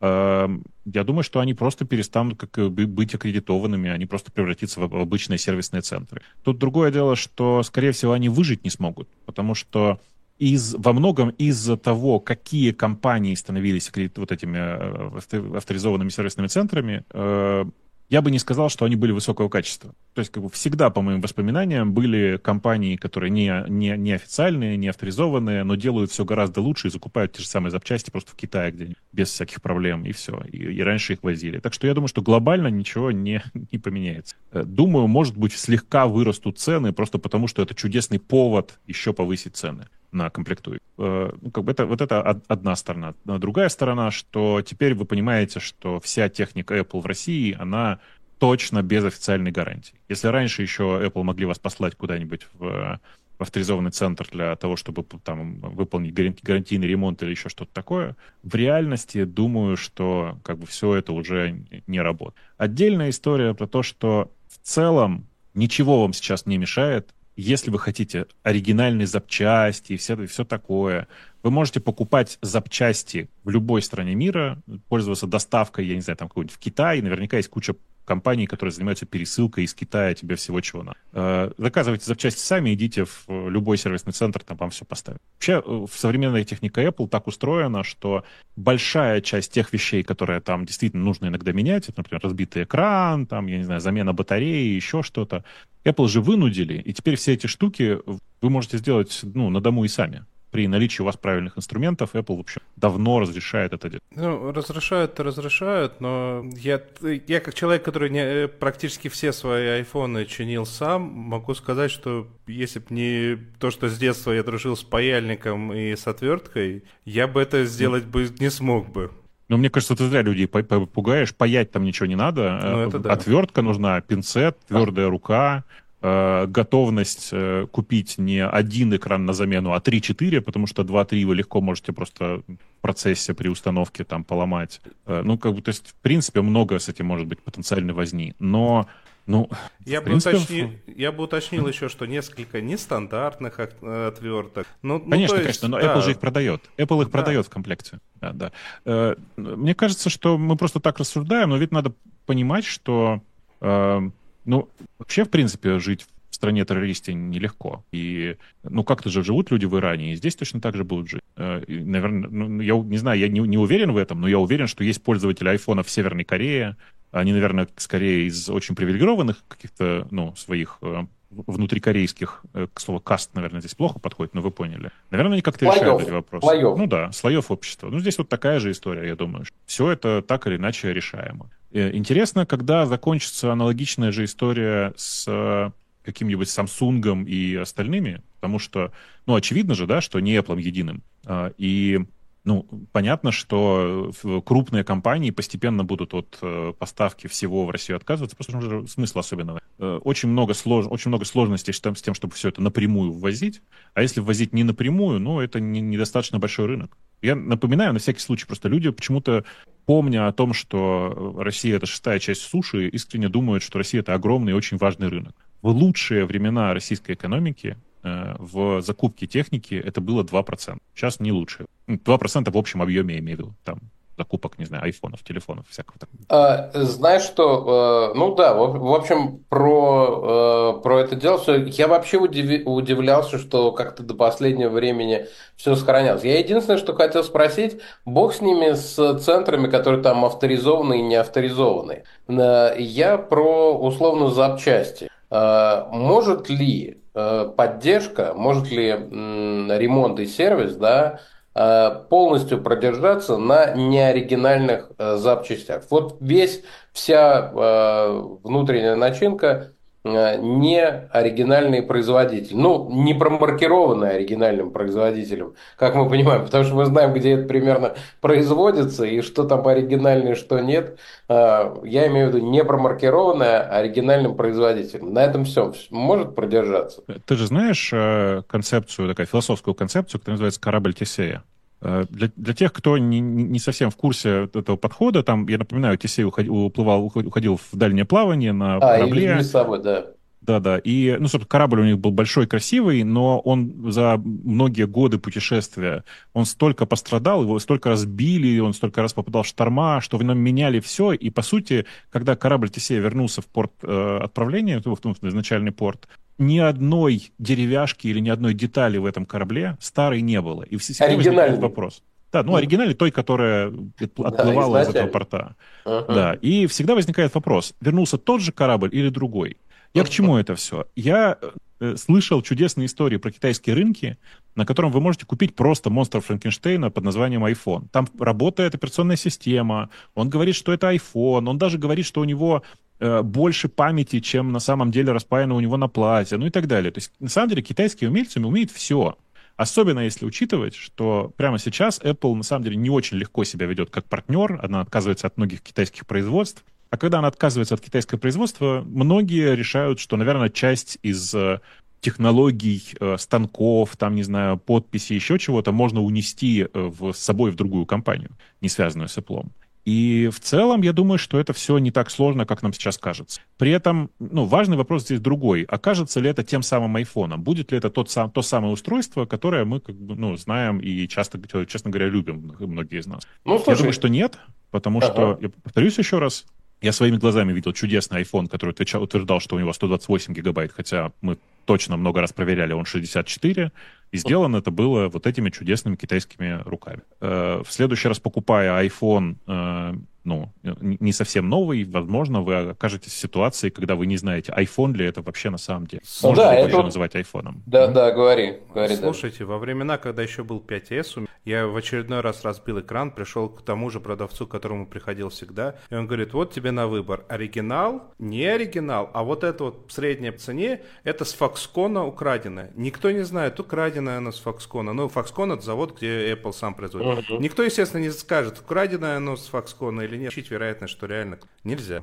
я думаю, что они просто перестанут быть аккредитованными, они просто превратятся в обычные сервисные центры. Тут другое дело, что, скорее всего, они выжить не смогут, потому что во многом из-за того, какие компании становились вот этими авторизованными сервисными центрами, я бы не сказал, что они были высокого качества. То есть, всегда, по моим воспоминаниям, были компании, которые не официальные, не авторизованные, но делают все гораздо лучше и закупают те же самые запчасти просто в Китае где-нибудь, без всяких проблем, и все. И раньше их возили. Так что я думаю, что глобально ничего не поменяется. Думаю, может быть, слегка вырастут цены, просто потому что это чудесный повод еще повысить цены на комплектующие. Это одна сторона. Другая сторона, что теперь вы понимаете, что вся техника Apple в России, она точно без официальной гарантии. Если раньше еще Apple могли вас послать куда-нибудь в авторизованный центр для того, чтобы там выполнить гарантийный ремонт или еще что-то такое, в реальности думаю, что все это уже не работает. Отдельная история про то, что в целом ничего вам сейчас не мешает. Если вы хотите оригинальные запчасти и все такое, вы можете покупать запчасти в любой стране мира, пользоваться доставкой, я не знаю, там какой-нибудь в Китай. Наверняка есть куча компаний, которые занимаются пересылкой из Китая тебе всего, чего надо. Заказывайте запчасти сами, идите в любой сервисный центр, там вам все поставят. Вообще, современная техника Apple так устроена, что большая часть тех вещей, которые там действительно нужно иногда менять, это, например, разбитый экран, там, я не знаю, замена батареи, еще что-то, Apple же вынудили, и теперь все эти штуки вы можете сделать на дому и сами. При наличии у вас правильных инструментов Apple, в общем, давно разрешает это делать. Разрешают, но я как человек, который практически все свои айфоны чинил сам, могу сказать, что если бы не то, что с детства я дружил с паяльником и с отверткой, я бы это сделать бы не смог бы. Мне кажется, ты зря людей пугаешь, паять там ничего не надо. Это да. Отвертка нужна, пинцет, твердая рука, готовность купить не один экран на замену, а 3-4, потому что 2-3 вы легко можете просто в процессе при установке там поломать. То есть, в принципе, много с этим может быть потенциальной возни. Но я бы уточнил еще, что несколько нестандартных отверток. Конечно, но Apple же их продает. Apple их продает в комплекте. Да. Мне кажется, что мы просто так рассуждаем, но ведь надо понимать, что вообще, в принципе, жить в стране-террористе нелегко. И, как-то же живут люди в Иране, и здесь точно так же будут жить. И, наверное, я не знаю, я не уверен в этом, но я уверен, что есть пользователи айфона в Северной Корее. Они, наверное, скорее из очень привилегированных каких-то, своих внутрикорейских, к слову, каст, наверное, здесь плохо подходит, но вы поняли. Наверное, они как-то решают эти вопросы. Слоев. Слоев общества. Здесь вот такая же история, я думаю. Все это так или иначе решаемо. Интересно, когда закончится аналогичная же история с каким-нибудь Samsung и остальными, потому что, ну, очевидно же, да, что не Apple единым. И, ну, понятно, что крупные компании постепенно будут от поставки всего в Россию отказываться, потому что уже смысла особенного. Очень много сложностей с тем, чтобы все это напрямую ввозить, а если ввозить не напрямую, ну, это недостаточно большой рынок. Я напоминаю, на всякий случай, просто люди почему-то, помня о том, что Россия — это 6-я часть суши, искренне думают, что Россия — это огромный и очень важный рынок. В лучшие времена российской экономики в закупке техники это было 2%. Сейчас не лучше. 2% в общем объеме, я имею в виду. Там закупок, не знаю, айфонов, телефонов, всякого такого. Знаешь что, ну да, в общем, про это дело все. Я вообще удивлялся, что как-то до последнего времени все сохранялось. Я единственное, что хотел спросить, бог с ними, с центрами, которые там авторизованы и не авторизованы. Я про условно запчасти. Может ли поддержка, может ли ремонт и сервис, да, полностью продержаться на неоригинальных запчастях? Вот вся внутренняя начинка не оригинальный производитель. Ну, не промаркированный оригинальным производителем, как мы понимаем, потому что мы знаем, где это примерно производится и что там оригинальное, что нет. Я имею в виду не промаркированное оригинальным производителем. На этом все может продержаться. Ты же знаешь концепцию, такая философскую концепцию, которая называется «корабль Тесея». Для тех, кто не совсем в курсе этого подхода, там, я напоминаю, Тесей уходил в дальнее плавание на корабле. И с собой, да. Да. И, ну, собственно, корабль у них был большой, красивый, но он за многие годы путешествия, он столько пострадал, его столько разбили, он столько раз попадал в шторма, что в нем меняли все. И, по сути, когда корабль Тесея вернулся в порт отправления, в изначальный порт, ни одной деревяшки или ни одной детали в этом корабле старой не было. И всегда возникает вопрос. Да, ну, оригинальной той, которая отплывала из этого порта. Да, и всегда возникает вопрос, вернулся тот же корабль или другой? Я к чему это все? Я слышал чудесные истории про китайские рынки, на котором вы можете купить просто монстр Франкенштейна под названием iPhone. Там работает операционная система, он говорит, что это iPhone, он даже говорит, что у него больше памяти, чем на самом деле распаяно у него на плате, ну и так далее. То есть, на самом деле, китайские умельцы умеют все. Особенно если учитывать, что прямо сейчас Apple на самом деле не очень легко себя ведет как партнер, она отказывается от многих китайских производств. А когда она отказывается от китайского производства, многие решают, что, наверное, часть из технологий, станков, там, не знаю, подписи, еще чего-то можно унести с собой в другую компанию, не связанную с Apple. И в целом, я думаю, что это все не так сложно, как нам сейчас кажется. При этом, ну, важный вопрос здесь другой. Окажется ли это тем самым айфоном? Будет ли это то самое устройство, которое мы, как бы, ну, знаем и часто, честно говоря, любим, многие из нас? Ну, слушай. Я думаю, что нет, потому что, я повторюсь еще раз, я своими глазами видел чудесный iPhone, который утверждал, что у него 128 гигабайт, хотя мы точно много раз проверяли, он 64, и сделано это было вот этими чудесными китайскими руками. В следующий раз, покупая iPhone, ну, не совсем новый, возможно, вы окажетесь в ситуации, когда вы не знаете, iPhone ли это вообще на самом деле. Можно да, ли это называть айфоном? Да, говори. Слушайте, во времена, когда еще был 5S, я в очередной раз разбил экран, пришел к тому же продавцу, к которому приходил всегда, и он говорит, вот тебе на выбор, оригинал, не оригинал, а вот это вот в средней цене, это с Foxconn украденное. Никто не знает, украденное оно с Foxconn. Ну, Foxconn — это завод, где Apple сам производит. Никто, естественно, не скажет, украденное оно с Foxconn или нет. Учить вероятность, что реально нельзя.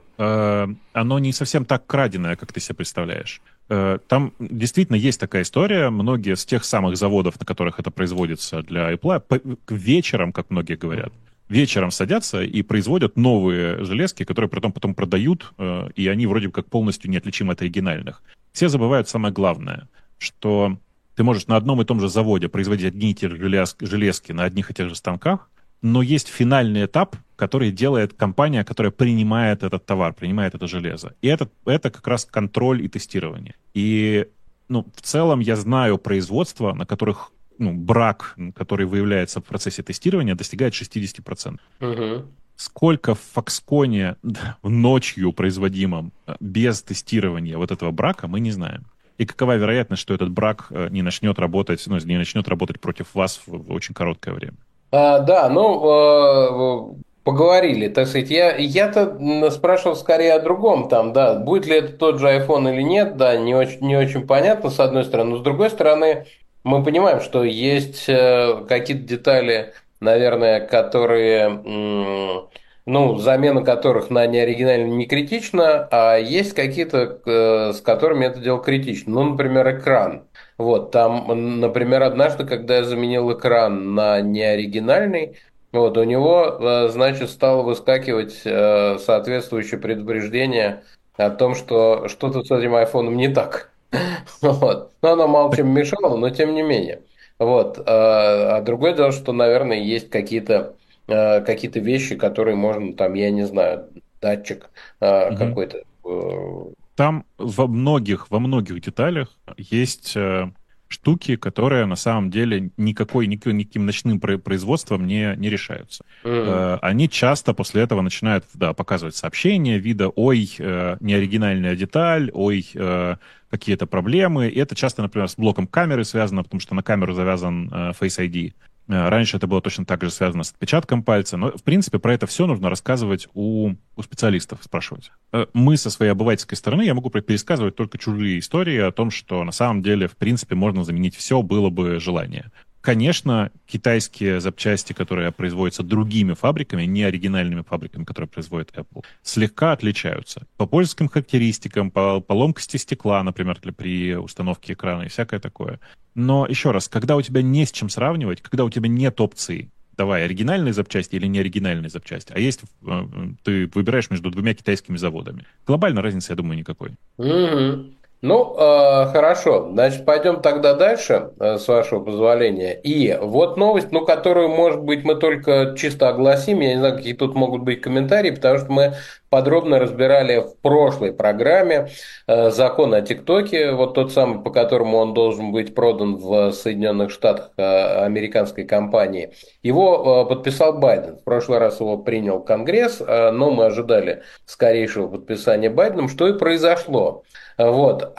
Оно не совсем так краденое, как ты себе представляешь. Там действительно есть такая история. Многие с тех самых заводов, на которых это производится для Apple, вечером, как многие говорят, вечером садятся и производят новые железки, которые потом продают, и они вроде как полностью неотличимы от оригинальных. Все забывают самое главное, что ты можешь на одном и том же заводе производить одни и те же железки на одних и тех же станках, но есть финальный этап, который делает компания, которая принимает этот товар, принимает это железо. И это как раз контроль и тестирование. И, ну, в целом я знаю производства, на которых, ну, брак, который выявляется в процессе тестирования, достигает 60%. Сколько в Foxconn ночью производимом без тестирования вот этого брака, мы не знаем. И какова вероятность, что этот брак не начнет работать против вас в очень короткое время? Да, ну, поговорили, так сказать. Я-то спрашивал скорее о другом, там, да, будет ли это тот же iPhone или нет, да, не очень понятно, с одной стороны, но с другой стороны, мы понимаем, что есть какие-то детали, наверное, которые, ну, замена которых на неоригинальный не критична, а есть какие-то, с которыми это дело критично. Ну, например, экран. Вот, там, например, однажды, когда я заменил экран на неоригинальный, вот, у него, значит, стало выскакивать соответствующее предупреждение о том, что что-то с этим айфоном не так. Вот. Но оно мало чем мешало, но тем не менее. Вот. А другое дело, что, наверное, есть какие-то вещи, которые можно, там, я не знаю, датчик Мгм. какой-то. Там во многих деталях есть штуки, которые на самом деле никаким ночным производством не решаются. М. Они часто после этого начинают, да, показывать сообщения вида «Ой, неоригинальная деталь», «Ой, какие-то проблемы». И это часто, например, с блоком камеры связано, потому что на камеру завязан Face ID. Раньше это было точно так же связано с отпечатком пальца, но, в принципе, про это все нужно рассказывать у специалистов, спрашивать. Мы со своей обывательской стороны, я могу пересказывать только чужие истории о том, что на самом деле, в принципе, можно заменить все, было бы желание. Конечно, китайские запчасти, которые производятся другими фабриками, не оригинальными фабриками, которые производит Apple, слегка отличаются. По польским характеристикам, по ломкости стекла, например, при установке экрана и всякое такое. Но еще раз, когда у тебя не с чем сравнивать, когда у тебя нет опции, давай, оригинальные запчасти или неоригинальные запчасти, а есть, ты выбираешь между двумя китайскими заводами. Глобально разницы, я думаю, никакой. Мгм. Ну, хорошо. Значит, пойдем тогда дальше, с вашего позволения. И вот новость, ну, которую, может быть, мы только чисто огласим. Я не знаю, какие тут могут быть комментарии, потому что мы подробно разбирали в прошлой программе закон о ТикТоке, вот тот самый, по которому он должен быть продан в Соединенных Штатах американской компании. Его подписал Байден. В прошлый раз его принял Конгресс, но мы ожидали скорейшего подписания Байденом, что и произошло. Вот.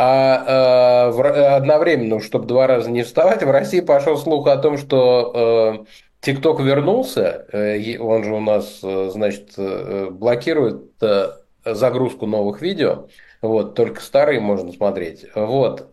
Одновременно, чтобы два раза не вставать, в России пошел слух о том, что ТикТок вернулся, он же у нас, значит, блокирует загрузку новых видео, вот, только старые можно смотреть. Вот.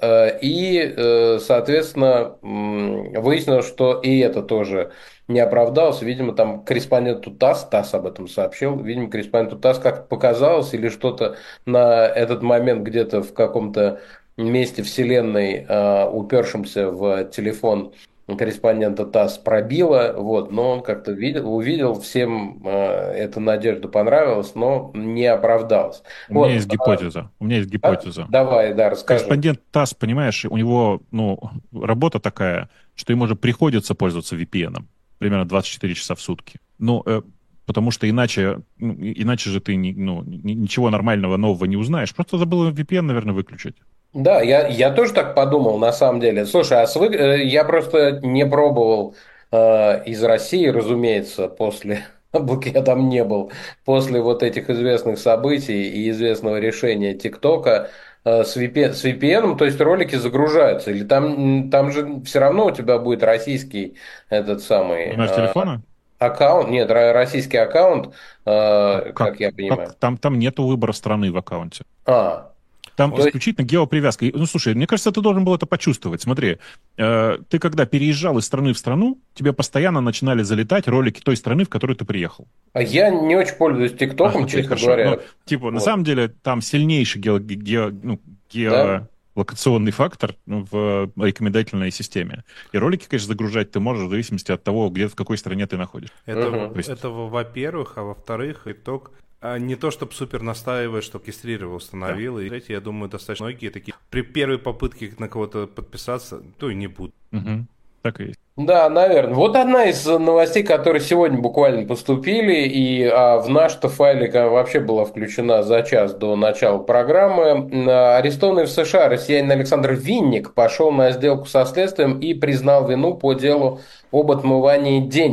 Соответственно, выяснилось, что и это тоже не оправдалось. Видимо, там корреспонденту ТАСС об этом сообщил, видимо, корреспонденту ТАСС как-то показалось или что-то на этот момент где-то в каком-то месте вселенной, упершемся в телефон корреспондента ТАСС пробило, вот, но он как-то увидел, всем эта надежда понравилась, но не оправдалась. У меня Вот, есть гипотеза. У меня есть гипотеза. давай, да, расскажи. Корреспондент ТАСС, понимаешь, у него, ну, работа такая, что ему же приходится пользоваться VPN, примерно 24 часа в сутки. Ну, потому что иначе же ты ничего нормального нового не узнаешь. Просто забыл VPN, наверное, выключить. Да, я тоже так подумал, на самом деле. Слушай, я просто не пробовал из России, разумеется, после, я там не был, после вот этих известных событий и известного решения ТикТока с VPN, то есть ролики загружаются, или там же все равно у тебя будет российский этот самый Номер телефона? аккаунт, нет, российский аккаунт, А как я понимаю. Там нету выбора страны в аккаунте. А, Там то есть, исключительно геопривязка. Ну, слушай, мне кажется, ты должен был это почувствовать. Смотри, ты когда переезжал из страны в страну, тебе постоянно начинали залетать ролики той страны, в которую ты приехал. я не очень пользуюсь ТикТоком, Окей, честно хорошо. говоря. Но, типа, на Вот. самом деле, там сильнейший Да? геолокационный фактор в рекомендательной системе. И ролики, конечно, загружать ты можешь в зависимости от того, где, в какой стране ты находишься. То Мгм. есть, Это во-первых, а во-вторых, итог не то, чтобы супер настаивает, чтобы регистрировал, да. установил. И третье, я думаю, достаточно многие такие при первой попытке на кого-то подписаться, то и не будут. Мгм. Так и есть. Да, наверное. Вот одна из новостей, которые сегодня буквально поступили, и в наш-то файлик вообще была включена за час до начала программы. Арестованный в США россиянин Александр Винник пошел на сделку со следствием и признал вину по делу об отмывании денег.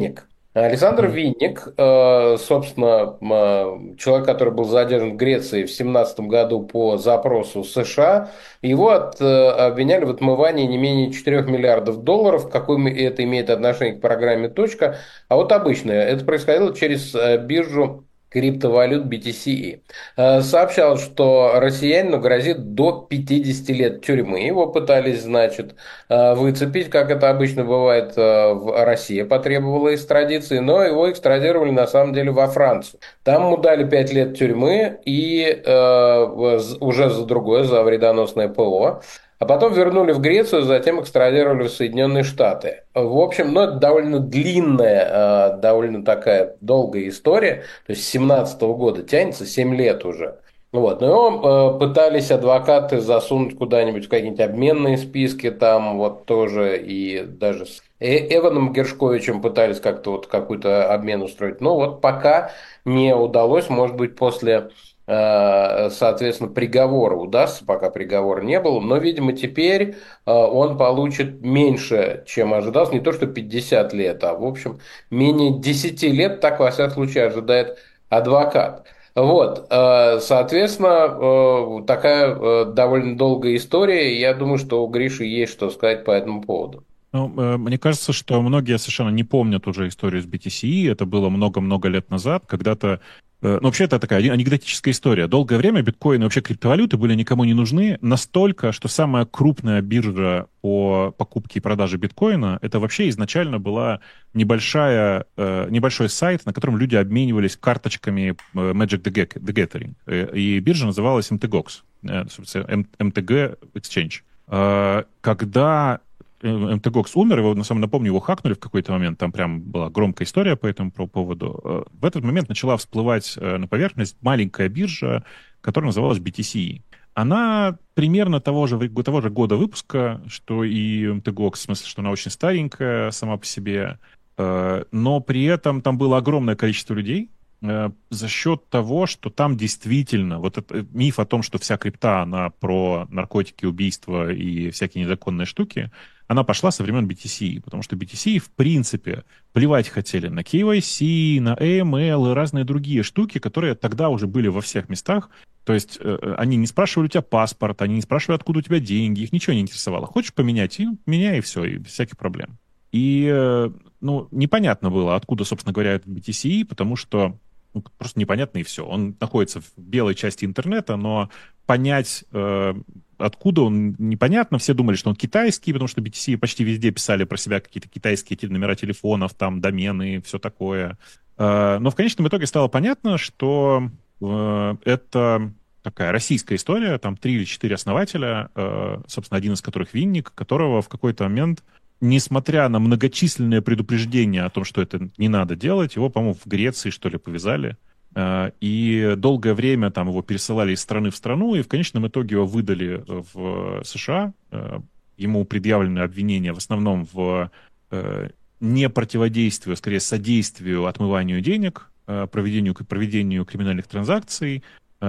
Александр Винник, собственно, человек, который был задержан в Греции в 2017 году по запросу США, его обвиняли в отмывании не менее 4 миллиардов долларов. Какое это имеет отношение к программе «Точка»? А вот обычное. Это происходило через биржу криптовалют BTC. Сообщал, что россиянину грозит до 50 лет тюрьмы. Его пытались, значит, выцепить, как это обычно бывает в России, потребовала экстрадиции, но его экстрадировали на самом деле во Францию. Там ему дали 5 лет тюрьмы и уже за другое, за вредоносное ПО. А потом вернули в Грецию, затем экстрадировали в Соединенные Штаты. В общем, ну, это довольно длинная, довольно такая долгая история. То есть с 2017 года тянется 7 лет уже. Вот. Но его пытались адвокаты засунуть куда-нибудь в какие-нибудь обменные списки, там вот тоже, и даже с Эваном Гершковичем пытались как-то вот какой-то обмен устроить. Но вот пока не удалось, может быть, после, соответственно, приговора удастся, пока приговора не было, но, видимо, теперь он получит меньше, чем ожидалось, не то что 50 лет, а, в общем, менее 10 лет, так, во всяком случае, ожидает адвокат. Вот, соответственно, такая довольно долгая история, и я думаю, что у Гриши есть что сказать по этому поводу. Ну, мне кажется, что многие совершенно не помнят уже историю с BTC. Это было много-много лет назад. Когда-то ну, вообще, это такая анекдотическая история. Долгое время биткоин и вообще криптовалюты были никому не нужны, настолько, что самая крупная биржа по покупке и продаже биткоина, это вообще изначально была небольшой сайт, на котором люди обменивались карточками Magic the Gathering. И биржа называлась MTGOX, собственно, MTG Exchange. Когда МТГОКС умер, его, на самом напомню, его хакнули в какой-то момент, там прям была громкая история по этому поводу. В этот момент начала всплывать на поверхность маленькая биржа, которая называлась BTC. Она примерно того же года выпуска, что и МТГОКС, в смысле, что она очень старенькая сама по себе, но при этом там было огромное количество людей, за счет того, что там действительно вот этот миф о том, что вся крипта, она про наркотики, убийства и всякие незаконные штуки, она пошла со времен BTC, потому что BTC, в принципе, плевать хотели на KYC, на AML и разные другие штуки, которые тогда уже были во всех местах. То есть они не спрашивали у тебя паспорт, они не спрашивали, откуда у тебя деньги, их ничего не интересовало. Хочешь поменять, и меняй, и все, и без всяких проблем. И, ну, непонятно было, откуда, собственно говоря, этот BTC, потому что просто непонятно и все. Он находится в белой части интернета, но понять, откуда он, непонятно. Все думали, что он китайский, потому что BTC почти везде писали про себя какие-то китайские номера телефонов, там, домены, все такое. Но в конечном итоге стало понятно, что это такая российская история, там 3 или 4 основателя, собственно, один из которых Винник, которого в какой-то момент, несмотря на многочисленные предупреждения о том, что это не надо делать, его, по-моему, в Греции, что ли, повязали. И долгое время там его пересылали из страны в страну, и в конечном итоге его выдали в США. Ему предъявлены обвинения в основном в не противодействию, а скорее содействию отмыванию денег, проведению криминальных транзакций.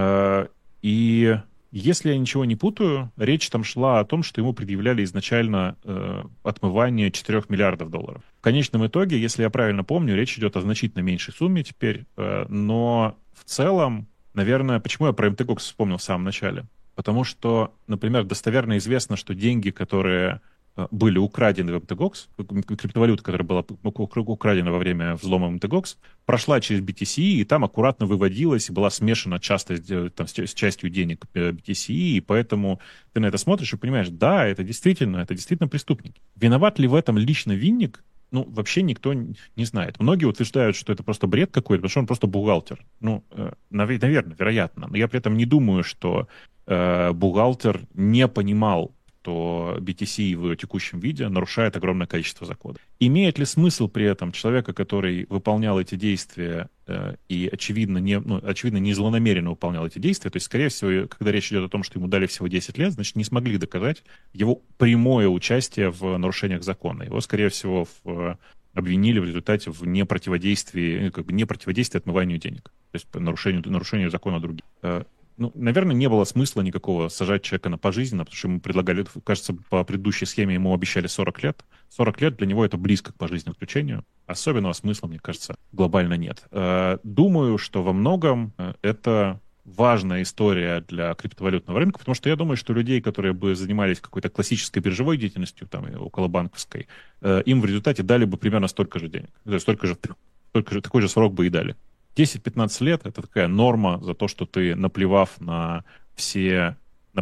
И если я ничего не путаю, речь там шла о том, что ему предъявляли изначально отмывание 4 миллиардов долларов. В конечном итоге, если я правильно помню, речь идет о значительно меньшей сумме теперь, но в целом, наверное, почему я про МТГОКС вспомнил в самом начале? Потому что, например, достоверно известно, что деньги, которые были украдены в МТГОКС, криптовалюта, которая была украдена во время взлома МТГОКС, прошла через BTC, и там аккуратно выводилась и была смешана часто там, с частью денег BTC, и поэтому ты на это смотришь и понимаешь, да, это действительно преступники. Виноват ли в этом лично Винник? Ну, вообще никто не знает. Многие утверждают, что это просто бред какой-то, потому что он просто бухгалтер. Ну, наверное, вероятно. Но я при этом не думаю, что бухгалтер не понимал, что BTC в текущем виде нарушает огромное количество законов. Имеет ли смысл при этом человека, который выполнял эти действия и, очевидно, не злонамеренно выполнял эти действия, то есть, скорее всего, когда речь идет о том, что ему дали всего 10 лет, значит, не смогли доказать его прямое участие в нарушениях закона. Его, скорее всего, обвинили в результате в непротиводействии отмыванию денег, то есть по нарушению закона других. ну, наверное, не было смысла никакого сажать человека на пожизненно, потому что ему предлагали, кажется, по предыдущей схеме ему обещали 40 лет. 40 лет для него это близко к пожизненному заключению. Особенного смысла, мне кажется, глобально нет. Думаю, что во многом это важная история для криптовалютного рынка, потому что я думаю, что людей, которые бы занимались какой-то классической биржевой деятельностью, там, и околобанковской, им в результате дали бы примерно столько же денег. Такой же срок бы и дали. 10-15 лет — это такая норма за то, что ты, наплевав на все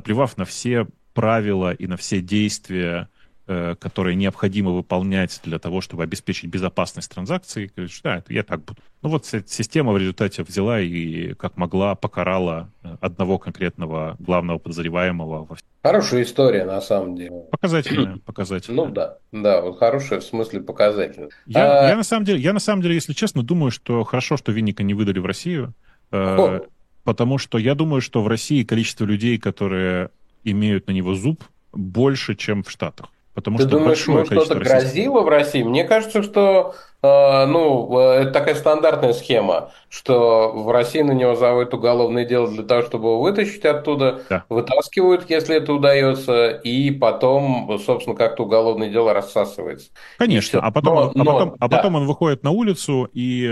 правила и на все действия, которые необходимо выполнять для того, чтобы обеспечить безопасность транзакций, говоришь, да, я так буду. Ну вот система в результате взяла и как могла покарала одного конкретного главного подозреваемого во всем. Хорошая история, на самом деле. Показательная. Ну да, вот хорошая в смысле показательная. Я на самом деле, если честно, думаю, что хорошо, что Винника не выдали в Россию, потому что я думаю, что в России количество людей, которые имеют на него зуб, больше, чем в Штатах. Потому Ты что думаешь, большое ему что-то количество грозило в России? Мне кажется, что это такая стандартная схема, что в России на него заводят уголовное дело для того, чтобы его вытащить оттуда, Да. вытаскивают, если это удается, и потом, собственно, как-то уголовное дело рассасывается. И Конечно, все. потом он выходит на улицу, и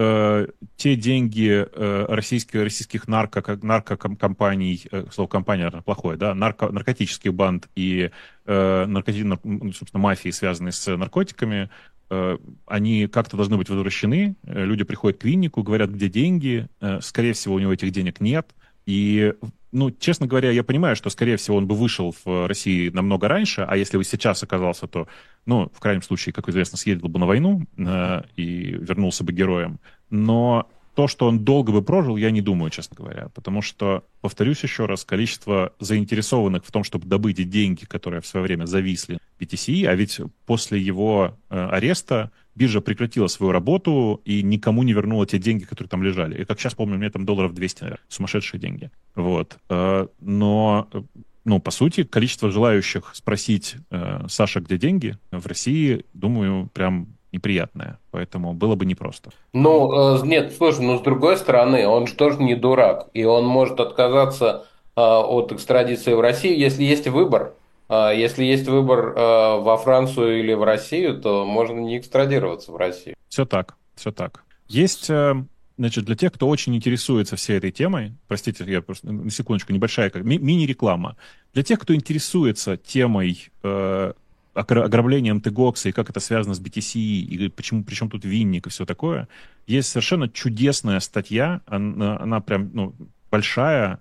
те деньги российских наркокомпаний, слово компания, наверное, плохое, да, наркотических банд и собственно, мафии, связанные с наркотиками, они как-то должны быть возвращены. Люди приходят к Виннику, говорят, где деньги. Скорее всего, у него этих денег нет. И, ну, честно говоря, я понимаю, что, скорее всего, он бы вышел в России намного раньше, а если бы сейчас оказался, то, ну, в крайнем случае, как известно, съездил бы на войну и вернулся бы героем. Но то, что он долго бы прожил, я не думаю, честно говоря. Потому что, повторюсь еще раз, количество заинтересованных в том, чтобы добыть деньги, которые в свое время зависли в BTC, а ведь после его ареста биржа прекратила свою работу и никому не вернула те деньги, которые там лежали. И как сейчас помню, у меня там $200, наверное, сумасшедшие деньги. Вот. Но, ну, по сути, количество желающих спросить Саша, где деньги, в России, думаю, прям неприятное. Поэтому было бы непросто. Нет, слушай, с другой стороны, он же тоже не дурак, и он может отказаться от экстрадиции в Россию, если есть выбор. Если есть выбор во Францию или в Россию, то можно не экстрадироваться в Россию. Все так, все так. Есть, значит, для тех, кто очень интересуется всей этой темой, простите, я просто на секундочку, небольшая мини-реклама. Для тех, кто интересуется темой ограбления МТГОКса и как это связано с BTC, и причем тут Винник и все такое, есть совершенно чудесная статья, она прям, ну, большая,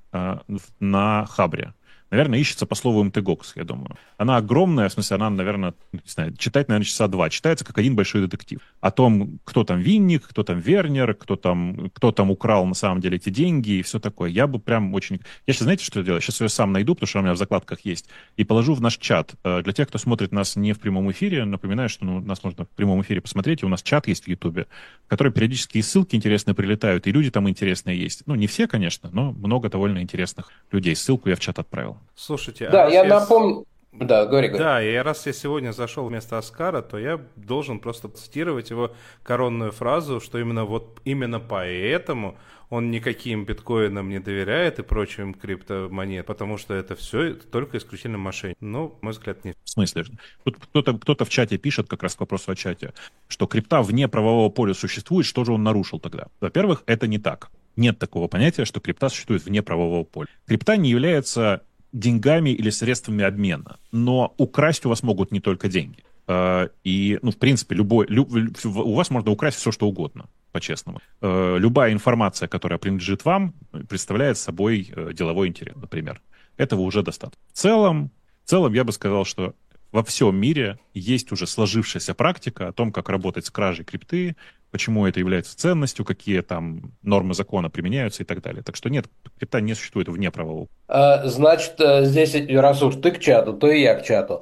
на Хабре. Наверное, ищется по слову МТГОКС, я думаю. Она огромная, в смысле, она, наверное, не знаю, читать, наверное, часа 2. Читается как один большой детектив. О том, кто там Винник, кто там Вернер, кто там украл на самом деле эти деньги и все такое. Я бы прям очень... Я сейчас, знаете, что делаю? Сейчас ее сам найду, потому что у меня в закладках есть, и положу в наш чат. Для тех, кто смотрит нас не в прямом эфире, напоминаю, что нас можно в прямом эфире посмотреть, и у нас чат есть в Ютубе, в который периодически ссылки интересные прилетают, и люди там интересные есть. Ну, не все, конечно, но много довольно интересных людей. Ссылку я в чат отправил. Слушайте, Да, я напомню... Да, говори. Да, и раз я сегодня зашел вместо Оскара, то я должен просто цитировать его коронную фразу, что именно поэтому он никаким биткоинам не доверяет и прочим криптомонет, потому что это все только исключительно мошенники. Но, на мой взгляд, не. В смысле? Тут кто-то в чате пишет, как раз к вопросу о чате, что крипта вне правового поля существует, что же он нарушил тогда? Во-первых, это не так. Нет такого понятия, что крипта существует вне правового поля. Крипта не является деньгами или средствами обмена. Но украсть у вас могут не только деньги. И, ну, в принципе, у вас можно украсть все, что угодно, по-честному. Любая информация, которая принадлежит вам, представляет собой деловой интерес, например. Этого уже достаточно. В целом я бы сказал, что во всем мире есть уже сложившаяся практика о том, как работать с кражей крипты, почему это является ценностью, какие там нормы закона применяются и так далее. Так что нет, крипта не существует вне правового. Значит, здесь, раз уж ты к чату, то и я к чату.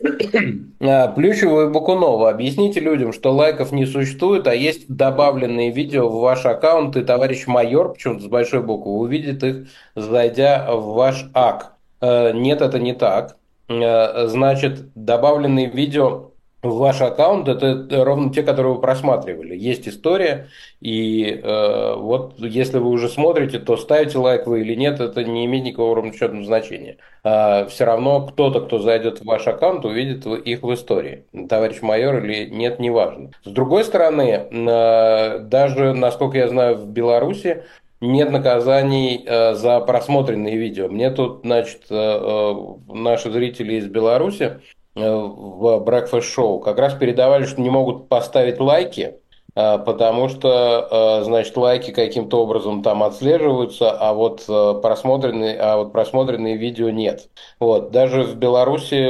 Плющеву и Бакунову, объясните людям, что лайков не существует, а есть добавленные видео в ваш аккаунт, и товарищ майор, почему-то с большой буквы, увидит их, зайдя в ваш ак. Нет, это не так. Значит, добавленные видео в ваш аккаунт, это ровно те, которые вы просматривали. Есть история, и вот если вы уже смотрите, то ставите лайк вы или нет, это не имеет никакого ровно счетного значения. Все равно кто-то, кто зайдет в ваш аккаунт, увидит их в истории. Товарищ майор или нет, неважно. С другой стороны, даже, насколько я знаю, в Беларуси нет наказаний за просмотренные видео. Мне тут, значит, наши зрители из Беларуси в Breakfast Show как раз передавали, что не могут поставить лайки, потому что, значит, лайки каким-то образом там отслеживаются, а вот просмотренные видео нет. Вот. Даже в Беларуси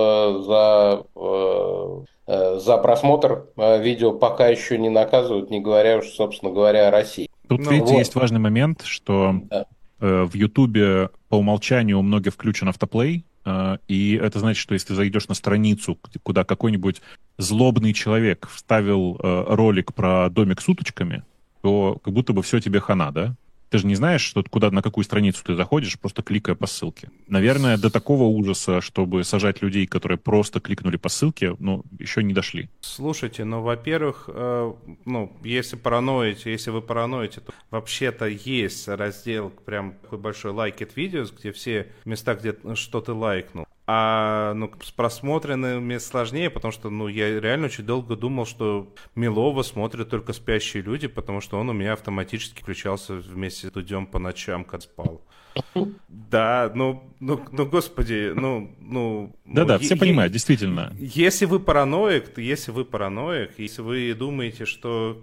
за просмотр видео пока еще не наказывают, не говоря уж, собственно говоря, о России. Тут, Ну, видите, Вот. есть важный момент, что Да. в Ютубе по умолчанию у многих включен автоплей, и это значит, что если зайдешь на страницу, куда какой-нибудь злобный человек вставил ролик про домик с уточками, то как будто бы все тебе хана, да? Ты же не знаешь, что, на какую страницу ты заходишь, просто кликая по ссылке. Наверное, до такого ужаса, чтобы сажать людей, которые просто кликнули по ссылке, ну, еще не дошли. слушайте, ну, во-первых, если вы параноите, то вообще-то есть раздел, прям такой большой like it videos, где все места, где что ты лайкнул. С просмотренными сложнее, потому что, я реально очень долго думал, что Милова смотрят только спящие люди, потому что он у меня автоматически включался вместе с Дудем по ночам, когда спал. Да, господи, Да-да, все понимают, действительно. Если вы параноик, если вы думаете, что...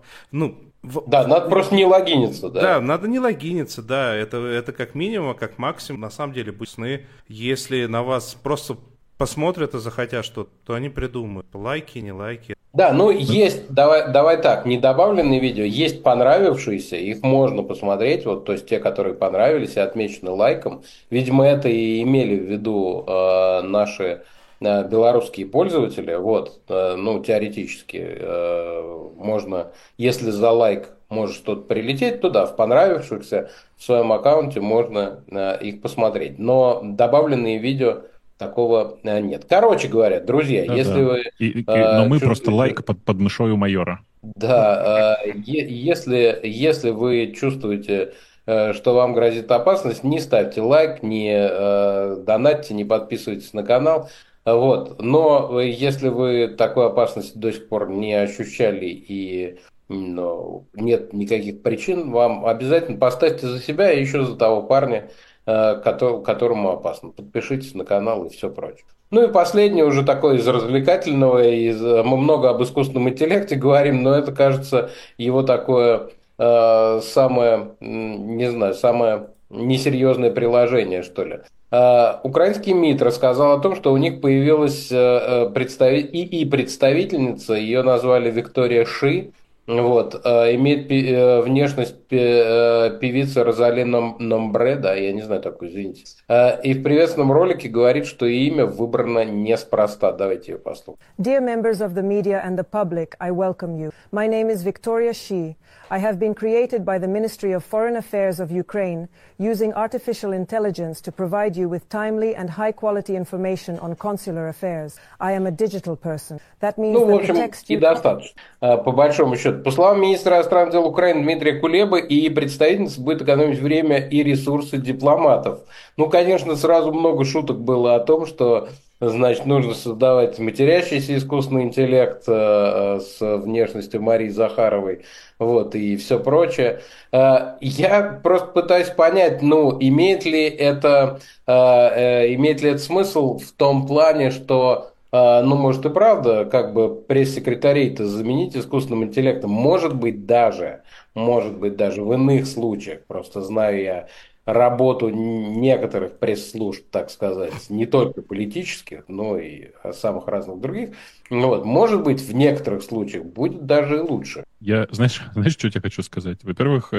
Да, надо просто не логиниться, да. Да, надо не логиниться, да, это как минимум, а как максимум, на самом деле, будь сны, если на вас просто посмотрят и захотят что-то, то они придумают, лайки, не лайки. Да, есть, давай так, недобавленные видео, есть понравившиеся, их можно посмотреть, вот, то есть те, которые понравились и отмечены лайком. Видимо, это и имели в виду наши белорусские пользователи, вот, теоретически можно, если за лайк может что-то прилететь, то да, в понравившихся в своем аккаунте можно их посмотреть. Но добавленные видео такого нет. Короче говоря, друзья, если Да-да. вы Но мы просто чувствуете... лайк под мышой у майора. Да, если вы чувствуете, что вам грозит опасность, не ставьте лайк, не донатьте, не подписывайтесь на канал. Вот. Но если вы такой опасности до сих пор не ощущали и нет никаких причин, вам обязательно поставьте за себя и еще за того парня, которому опасно. Подпишитесь на канал и все прочее. Ну и последнее уже такое из развлекательного, мы много об искусственном интеллекте говорим, но это, кажется, его такое самое, не знаю, самое несерьезное приложение, что ли. Украинский МИД рассказал о том, что у них появилась представительница, ее назвали Виктория Ши, вот, имеет внешность певицы Розали Номбре, да, я не знаю такую, извините. И в приветственном ролике говорит, что имя выбрано неспроста. Давайте ее послушаем. Dear members of the media and the public, I welcome you. My name is Victoria Shi. I have been created by the Ministry of Foreign Affairs of Ukraine using artificial intelligence to provide you with timely and high-quality information on consular affairs. I am a digital person. That means В that общем, the text и достаточно, по большому счету. По словам министра иностранных дел Украины Дмитрия Кулебы, и представительница будет экономить время и ресурсы дипломатов. Конечно, сразу много шуток было о том, что, значит, нужно создавать матерящийся искусственный интеллект с внешностью Марии Захаровой, вот, и все прочее. Я просто пытаюсь понять, имеет ли это смысл в том плане, что, может и правда, как бы пресс-секретарей-то заменить искусственным интеллектом, может быть даже в иных случаях, просто знаю я работу некоторых пресс-служб, так сказать, не только политических, но и самых разных других. Может быть, в некоторых случаях будет даже и лучше. Знаешь, что я тебе хочу сказать? Во-первых,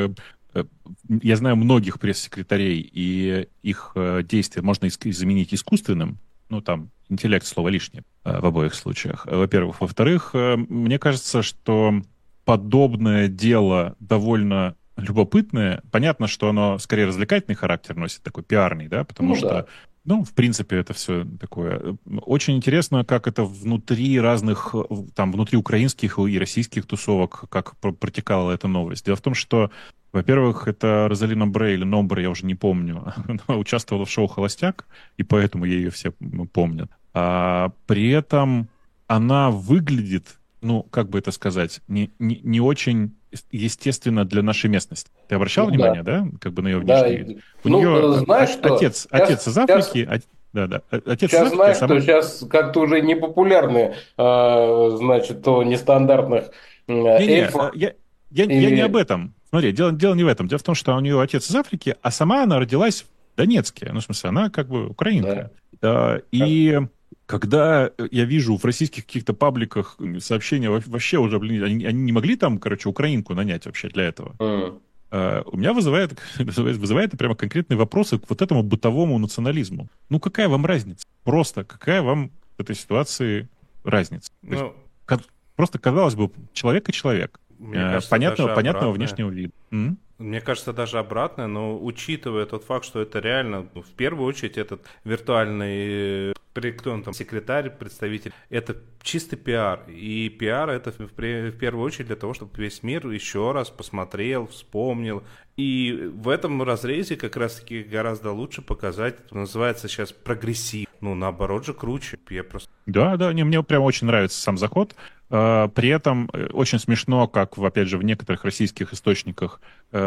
я знаю многих пресс-секретарей, и их действия можно заменить искусственным. Интеллект слово лишнее в обоих случаях. Во-первых. Во-вторых, мне кажется, что подобное дело довольно любопытное. Понятно, что оно скорее развлекательный характер носит, такой пиарный, да, потому что Ну, в принципе, это все такое. Очень интересно, как это внутри разных, там, внутри украинских и российских тусовок, как протекала эта новость. Дело в том, что, во-первых, это Розалина Бре или Номбре, я уже не помню, она участвовала в шоу «Холостяк», и поэтому ее все помнят. А при этом она выглядит, ну, как бы это сказать, не очень естественно для нашей местности. Ты обращал Ну да, внимание, да, как бы на ее да. внешний вид? У нее Ну, знаешь что, отец из сейчас Африки, да, отец из сейчас Африки, а знаешь, что сама... сейчас как-то уже не популярны, значит, о нестандартных Не-не, эльфах я не об или... этом. Смотри, дело не в этом. Дело в том, что у нее отец из Африки, а сама она родилась в Донецке. Ну, в смысле, она как бы украинка. Да. Да, и когда я вижу в российских каких-то пабликах сообщения, вообще уже, блин, они не могли там, короче, украинку нанять вообще для этого. М. У меня вызывает прямо конкретные вопросы к вот этому бытовому национализму. Ну, какая вам разница? Просто какая вам в этой ситуации разница? То есть, Ну, ка- просто, казалось бы, человек и человек. мне кажется, даже Понятного обратное. внешнего вида. Мне кажется, даже обратное, но учитывая тот факт, что это реально, ну, в первую очередь, этот виртуальный кто он там, секретарь, представитель, это чистый пиар. И пиар это в первую очередь для того, чтобы весь мир еще раз посмотрел, вспомнил. И в этом разрезе как раз-таки гораздо лучше показать, называется сейчас прогрессив. Ну, наоборот же круче. Я просто... Да, не, мне прям очень нравится сам заход. При этом очень смешно, как, опять же, в некоторых российских источниках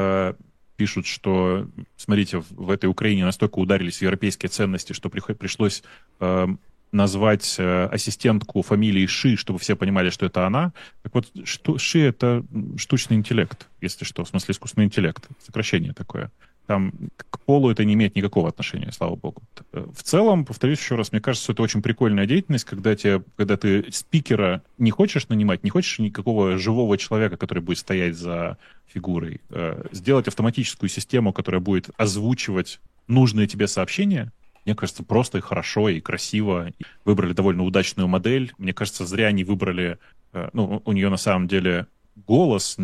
пишут, что, смотрите, в этой Украине настолько ударились в европейские ценности, что пришлось назвать ассистентку фамилией Ши, чтобы все понимали, что это она. Так вот, Ши — это штучный интеллект, если что, в смысле искусственный интеллект, сокращение такое. Там к полу это не имеет никакого отношения, слава богу. В целом, повторюсь еще раз, мне кажется, это очень прикольная деятельность, когда ты спикера не хочешь нанимать, не хочешь никакого живого человека, который будет стоять за фигурой, сделать автоматическую систему, которая будет озвучивать нужные тебе сообщения. Мне кажется, просто и хорошо, и красиво. И выбрали довольно удачную модель. Мне кажется, зря они выбрали... Ну, у нее на самом деле голос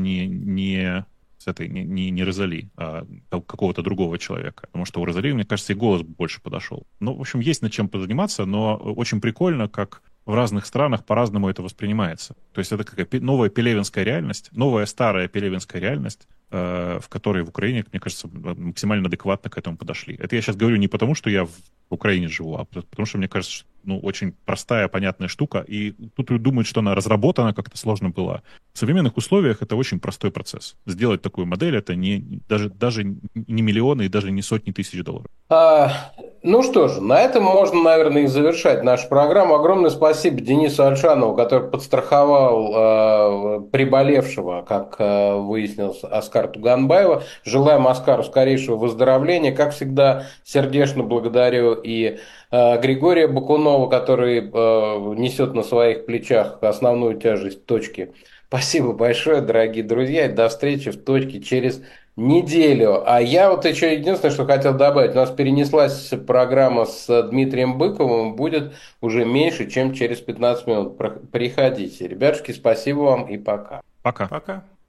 не Розали, а какого-то другого человека. Потому что у Розали, мне кажется, и голос больше подошел. Ну, в общем, есть над чем позаниматься, но очень прикольно, как в разных странах по-разному это воспринимается. То есть это какая новая пелевинская реальность, новая старая пелевинская реальность, в которой в Украине, мне кажется, максимально адекватно к этому подошли. Это я сейчас говорю не потому, что я в Украине живу, а потому что мне кажется, что очень простая, понятная штука. И тут думают, что она разработана как-то сложно была. В современных условиях это очень простой процесс. Сделать такую модель — это даже не миллионы и даже не сотни тысяч долларов. Ну что ж, на этом можно, наверное, и завершать нашу программу. Огромное спасибо Денису Альшанову, который подстраховал приболевшего, как выяснилось, Оскара Туганбаева. Желаем Оскару скорейшего выздоровления. Как всегда, сердечно благодарю и Григория Бакунова, который несет на своих плечах основную тяжесть точки. Спасибо большое, дорогие друзья, и до встречи в точке через неделю. А я вот еще единственное, что хотел добавить. У нас перенеслась программа с Дмитрием Быковым. Будет уже меньше, чем через 15 минут. Приходите. Ребятушки, спасибо вам и пока. Пока. Пока.